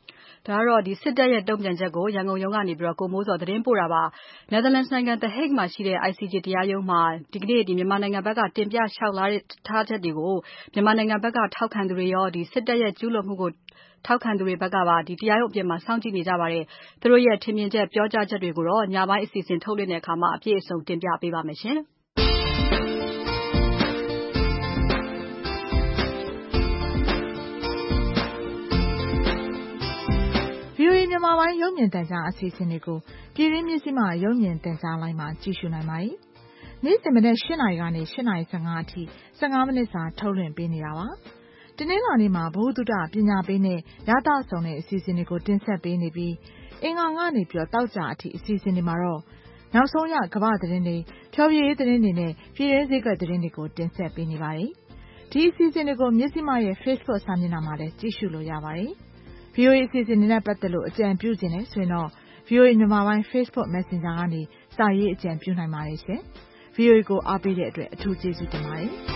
ဒါကတော့ဒီစစ်တပ်ရဲ့တုံ့ပြန်ချက်ကိုရန်ကုန်ရုံးကနေပြီးတော့ကိုမိုးစောသတင်းပို့တာပါ Netherlands နိုင်ငံ The Hague မှာရှိတဲ့ I C J တရားရုံးမှာဒီကနေ့ဒီမြန်မာနိုင်ငံဘက်ကတင်ပြလျှောက်လာတဲ့ထားချက်တွေကိုမြန်မာနိုင်ငံဘက်ကထောက်ခံသူတွေရောဒီစစ်တပ်ရဲ့ကျူးလွန်မှုကိုထောက်ခံသူတွေဘက်ကပါဒီတရားရုံးအပြင်မှာစောင့်ကြည့်နေကြပါတယ်သူတို့ရဲ့ထင်မြင်ချက်ပြောကြားချက်တွေကိုတော့ညပိုင်းအစီအစဉ်ထုတ်လွှင့်တဲ့အခါမှာအပြည့်အစုံတင်ပြပေးပါမယ်ရှင်မြန်မာပိုင်းရုပ်မြင်သံကြားအစီအစဉ်တွေကိုပြည်ရင်းမြစ်စီမှာရုပ်မြင်သံကြားလိုင်းမှာကြည့်ရှုနိုင်ပါတယ်။နေ့စဉ်မနက်၈နာရီကနေ၈နာရီ၁၅အထိ၁၅မိနစ်စာထုတ်လွှင့်ပေးနေတာပါ။ဒီနေ့လာနေ့မှာဘုဒ္ဓပညာပေးနဲ့ရသဆောင်တဲ့အစီအစဉ်တွေကိုတင်ဆက်ပေးနေပြီးအင်္ဂါကနေပြီးတော့တောက်ကြအထိအစီအစဉ်တွေမှာတော့နောက်ဆုံးရကမ္ဘာသတင်းတွေဖြောပြရေးသတင်းတွေနဲ့ပြည်ရင်းစည်းကသတင်းတွေကိုတင်ဆက်ပေးနေပါတယ်။ဒီအစီအစဉ်တွေကိုမြစ်စီမရဲ့ Facebook စာမျက်နှာမှာလည်းကြည့်ရှုလို့ရပါတယ်။ V O A အစီအစဉ်နဲ့ပတ်သက်လို့အကြံပြုခြင်းနဲ့ဆိုရင်တော့ V O A မြန်မာပိုင်း Facebook Messenger ကနေစာရေးအကြံပြုနိုင်ပါတယ်ရှင်။ V O A ကိုအားပေးတဲ့အတွက်အထူးကျေးဇူးတင်ပါတယ်။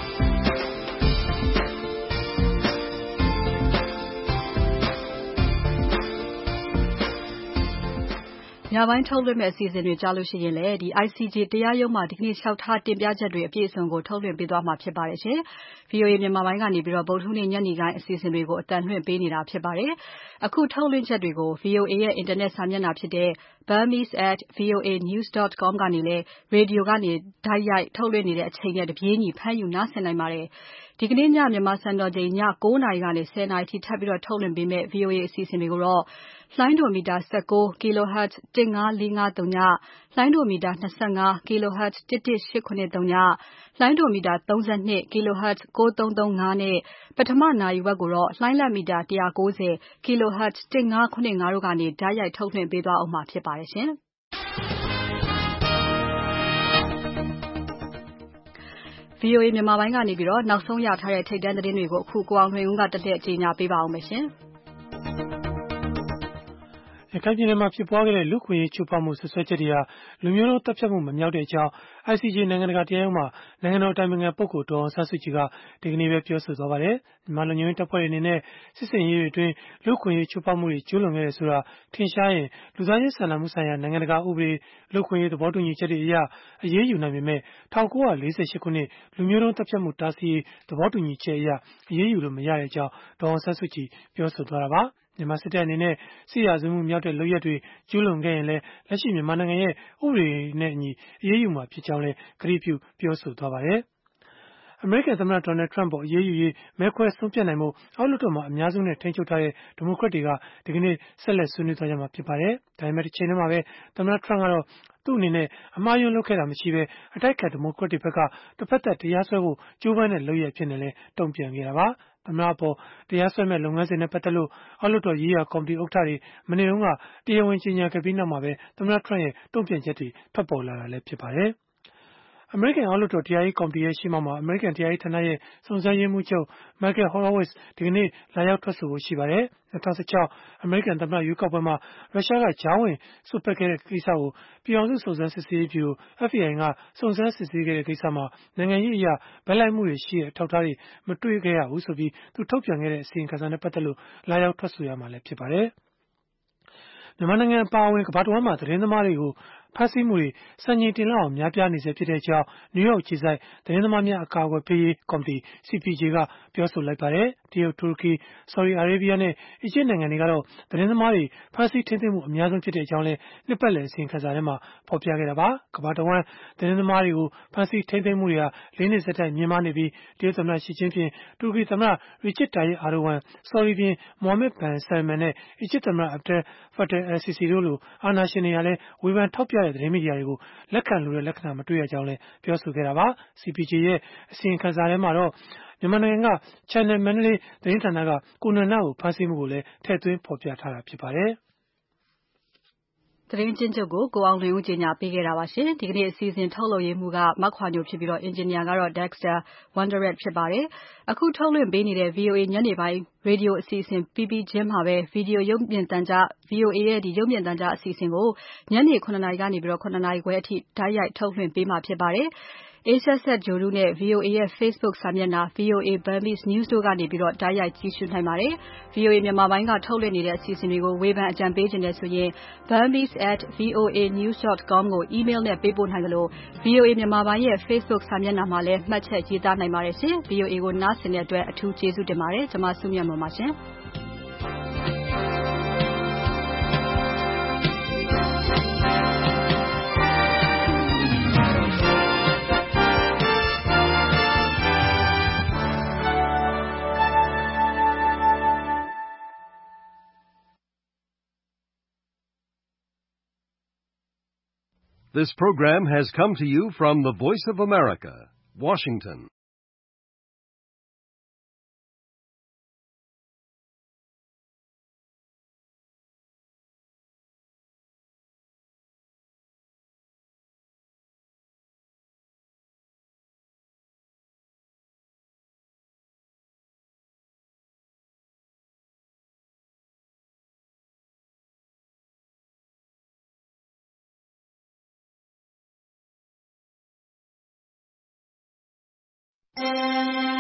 ညပိုင်းထုတ်လွှင့်မဲ့အစီအစဉ်တွေကြားလို့ရှိရင်လည်းဒီ I C J တရားရုံးမှာဒီကနေ့လျှောက်ထားတင်ပြချက်တွေအပြည့်အစုံကိုထုတ်လွှင့်ပေးသွားမှာဖြစ်ပါတယ်ရှင်။ V O A မြန်မာပိုင်းကနေပြီးတော့ဗုဒ္ဓဟူးနေ့ညနေပိုင်းအစီအစဉ်တွေကိုအတန်လွှင့်ပေးနေတာဖြစ်ပါတယ်။အခုထုတ်လွှင့်ချက်တွေကို V O A ရဲ့ Internet စာမျက်နှာဖြစ်တဲ့ burmese at voanews dot com ကနေလည်းရေဒီယိုကနေတိုက်ရိုက်ထုတ်လွှင့်နေတဲ့အချိန်နဲ့တပြေးညီဖမ်းယူနားဆင်နိုင်ပါတယ်။ဒီကနေ့ညမြန်မာစံတော်ချိန်ည၉နာရီကနေ၁၀နာရီထိထပ်ပြီးတော့ထုတ်လွှင့်ပေးမဲ့ V O A အစီအစဉ်တွေကိုတော့လိုင်းဒိုမီတာ၁၉ kilohertz ၁၅၄၅ဝ လိုင်းဒိုမီတာ၂၅ kilohertz ၁၁၈၇ဝ လိုင်းဒိုမီတာ၃၂ kilohertz ၉၃၃၅နဲ့ပထမနာရီဝက်ကိုတော့လိုင်းလတ်မီတာ၁၉ဝ kilohertz ၁၅၇၅တို့ကနေဓာတ်ရိုက်ထုတ်လွှင့်ပေးသွားအောင်မှာဖြစ်ပါတယ်ရှင်။ V O A မြန်မာပိုင်းကနေပြီးတော့နောက်ဆုံးရထားတဲ့ထိပ်တန်းသတင်းတွေကိုအခုကိုအောင်လွင်ဦးကတက်တဲ့ကြေညာပေးပါအောင်မယ်ရှင်။ရခိုင်ပြည်နယ်မှာဖြစ်ပွားခဲ့တဲ့လူ့အခွင့်အရေးချိုးဖောက်မှုဆွဆွဲချက်တွေဟာလူမျိုးတုံးတပ်ဖြတ်မှုမမြောက်တဲ့အကြောင်း I C J နိုင်ငံတကာတရားရုံးမှာနိုင်ငံတော်အတိုင်ပင်ခံပုဂ္ဂိုလ်ဒေါ်အောင်ဆန်းစုကြည်ကဒီကနေ့ပဲပြောဆိုသွားပါတယ်။မြန်မာလူမျိုးရေးတပ်ဖွဲ့တွေအနေနဲ့စစ်စင်ရေးတွေအတွင်းလူ့အခွင့်အရေးချိုးဖောက်မှုတွေကျူးလွန်ခဲ့တယ်ဆိုတာထင်ရှားရင်လူသားချင်းစာနာမှုဆိုင်ရာနိုင်ငံတကာဥပဒေလူ့အခွင့်အရေးသဘောတူညီချက်တွေအရအရေးယူနိုင်ပေမဲ့၁၉၄၈ခုနှစ်လူမျိုးတုံးတပ်ဖြတ်မှုတားဆီးရေးသဘောတူညီချက်အရအရေးယူလို့မရတဲ့အကြောင်းဒေါ်အောင်ဆန်းစုကြည်ပြောဆိုသွားတာပါ။မြန်မာစစ်တပ်အနေနဲ့စစ်ရာဇဝတ်မှုမြောက်တဲ့လုပ်ရပ်တွေကျူးလွန်ခဲ့ရင်လည်းလက်ရှိမြန်မာနိုင်ငံရဲ့ဥပဒေနဲ့အညီအရေးယူမှာဖြစ်ကြောင်းလည်းကတိပြုပြောဆိုသွားပါတယ်။အမေရိကန်သမ္မတ Donald Trump ပေါ်အရေးယူရေးမဲခွဲဆုံးဖြတ်နိုင်ဖို့အောက်လွှတ်တော်မှာအများစုနဲ့ထိန်းချုပ်ထားတဲ့ဒီမိုကရက်တွေကဒီကနေ့ဆက်လက်ဆွေးနွေးသွားကြမှာဖြစ်ပါတယ်။ဒါပေမဲ့တစ်ချိန်တည်းမှာပဲသမ္မတ Trump ကတော့သူ့အနေနဲ့အမှားယွင်းလုပ်ခဲ့တာမရှိဘဲအတိုက်အခံဒီမိုကရက်တွေဘက်ကတစ်ဖက်သက်တရားစွဲဖို့ကြိုးပမ်းတဲ့လုပ်ရအဖြစ်နဲ့လည်းတုံ့ပြန်ခဲ့တာပါ။သမ္မတအပေါ်တရားစွဲမဲ့လုပ်ငန်းစဉ်နဲ့ပတ်သက်လို့အောက်လွှတ်တော်ရေးရာကော်မတီဥက္ကဋ္ဌတွေမနေ့တုန်းကတရားဝင်ကြေညာခဲ့ပြီးနောက်မှာပဲသမ္မတ Trump ရဲ့တုံ့ပြန်ချက်တွေထွက်ပေါ်လာတာလည်းဖြစ်ပါတယ်။အမေရိကန်အောက်လွှတ်တော်တရားရေးကော်မတီရဲ့ရှေ့မှောက်မှာအမေရိကန်တရားရေးဌာနရဲ့စုံစမ်းရေးမှူးချုပ် Michael Horowitz ဒီကနေ့လာရောက်ထွက်ဆိုဖို့ရှိပါတယ်။၂၀၁၆အမေရိကန်သမ္မတရွေးကောက်ပွဲမှာရုရှားကကြားဝင်စွက်ဖက်ခဲ့တဲ့ကိစ္စကိုပြည်ထောင်စုစုံစမ်းစစ်ဆေးရေးဗျူရို F B I ကစုံစမ်းစစ်ဆေးခဲ့တဲ့ကိစ္စမှာနိုင်ငံရေးအရဘက်လိုက်မှုတွေရှိတဲ့အထောက်အထားတွေမတွေ့ခဲ့ရဘူးဆိုပြီးသူထုတ်ပြန်ခဲ့တဲ့အစီရင်ခံစာနဲ့ပတ်သက်လို့လာရောက်ထွက်ဆိုရမှာလည်းဖြစ်ပါတယ်။မြန်မာနိုင်ငံအပါအဝင်ကမ္ဘာတဝန်းမှာသတင်းသမားတွေကိုဖမ်းဆီးမှုတွေစံချိန်တင်လောက်အောင်များပြားနေစေဖြစ်တဲ့အကြောင်းနယူးယောက်အခြေစိုက်သတင်းသမားများအကာအကွယ်ပေးရေးကော်မတီ C P J ကပြောဆိုလိုက်ပါတယ်။တရုတ်တူရကီဆော်ဒီအာရေဗီးယားနဲ့အီဂျစ်နိုင်ငံတွေကတော့သတင်းသမားတွေဖမ်းဆီးထိန်းသိမ်းမှုအများဆုံးဖြစ်တဲ့အကြောင်းလည်းနှစ်ပတ်လည်အစီရင်ခံစာထဲမှာဖော်ပြခဲ့တာပါ။ကမ္ဘာတဝန်းသတင်းသမားတွေကိုဖမ်းဆီးထိန်းသိမ်းမှုတွေဟာလေးနှစ်ဆက်တိုက်မြင့်မားနေပြီးတရုတ်သမ္မတရှီကျင်းဖျင်တူရကီသမ္မတရီချစ်တာယစ်အာဒိုဝမ်ဆော်ဒီဘုရင်မိုဟာမက်ဘန်ဆယ်လ်မန်နဲ့အီဂျစ်သမ္မတအဗ်ဒယ်ဖာတာအယ်စီစီတို့လိုအာဏာရှင်တွေဟာလည်းဝေဖန်ထောက်ပြတဲ့သတင်းမီဒီယာတွေကိုလက်ခံလိုတဲ့လက္ခဏာမတွေ့ရကြောင်းလည်းပြောဆိုခဲ့တာပါ။ C P J ရဲ့အစီရင်ခံစာထဲမှာတော့မြန်မာနိုင်ငံက Channel Mandalay သတင်းဌာနကကိုနန္ဒကိုဖမ်းဆီးမှုကိုလည်းထည့်သွင်းဖော်ပြထားတာဖြစ်ပါတယ်။သတင်းချင်းချုပ်ကိုကိုအောင်လွင်ဦးကြေညာပေးခဲ့တာပါရှင်ဒီကနေ့အစီအစဉ်ထုတ်လုပ်ရေးမှူးကမခွာညိုဖြစ်ပြီးတော့အင်ဂျင်နီယာကတော့ Dexter Wonderett ဖြစ်ပါတယ်အခုထုတ်လွှင့်ပေးနေတဲ့ V O A ညနေပိုင်းရေဒီယိုအစီအစဉ်ပြီးပြီးချင်းမှာပဲဗီဒီယိုရုပ်မြင်သံကြား V O A ရဲ့ဒီရုပ်မြင်သံကြားအစီအစဉ်ကိုညနေခုနှစ်နာရီကနေပြီးတော့ခုနှစ်နာရီခွဲအထိဓာတ်ရိုက်ထုတ်လွှင့်ပေးမှာဖြစ်ပါတယ် Asia Sat Gyoru နဲ့ V O A ရဲ့ Facebook စာမျက်နှာ V O A Burmese News တို့ကနေပြီးတော့တိုက်ရိုက်ကြည့်ရှုနိုင်ပါတယ်။ V O A မြန်မာပိုင်းကထုတ်လွှင့်နေတဲ့အစီအစဉ်တွေကိုဝေဖန်အကြံပေးခြင်းနဲ့ဆိုရင် burmese at voanews dot com ကို email နဲ့ပေးပို့နိုင်ကြလို့ V O A မြန်မာပိုင်းရဲ့ Facebook စာမျက်နှာမှာလည်းမှတ်ချက်ရေးသားနိုင်ပါတယ်ရှင်။ V O A ကိုနားဆင်တဲ့အတွက်အထူးကျေးဇူးတင်ပါတယ်။ကျွန်မစုမြတ်မွန်ပါရှင်။ This program has come to you from the Voice of America, Washington. Thank you.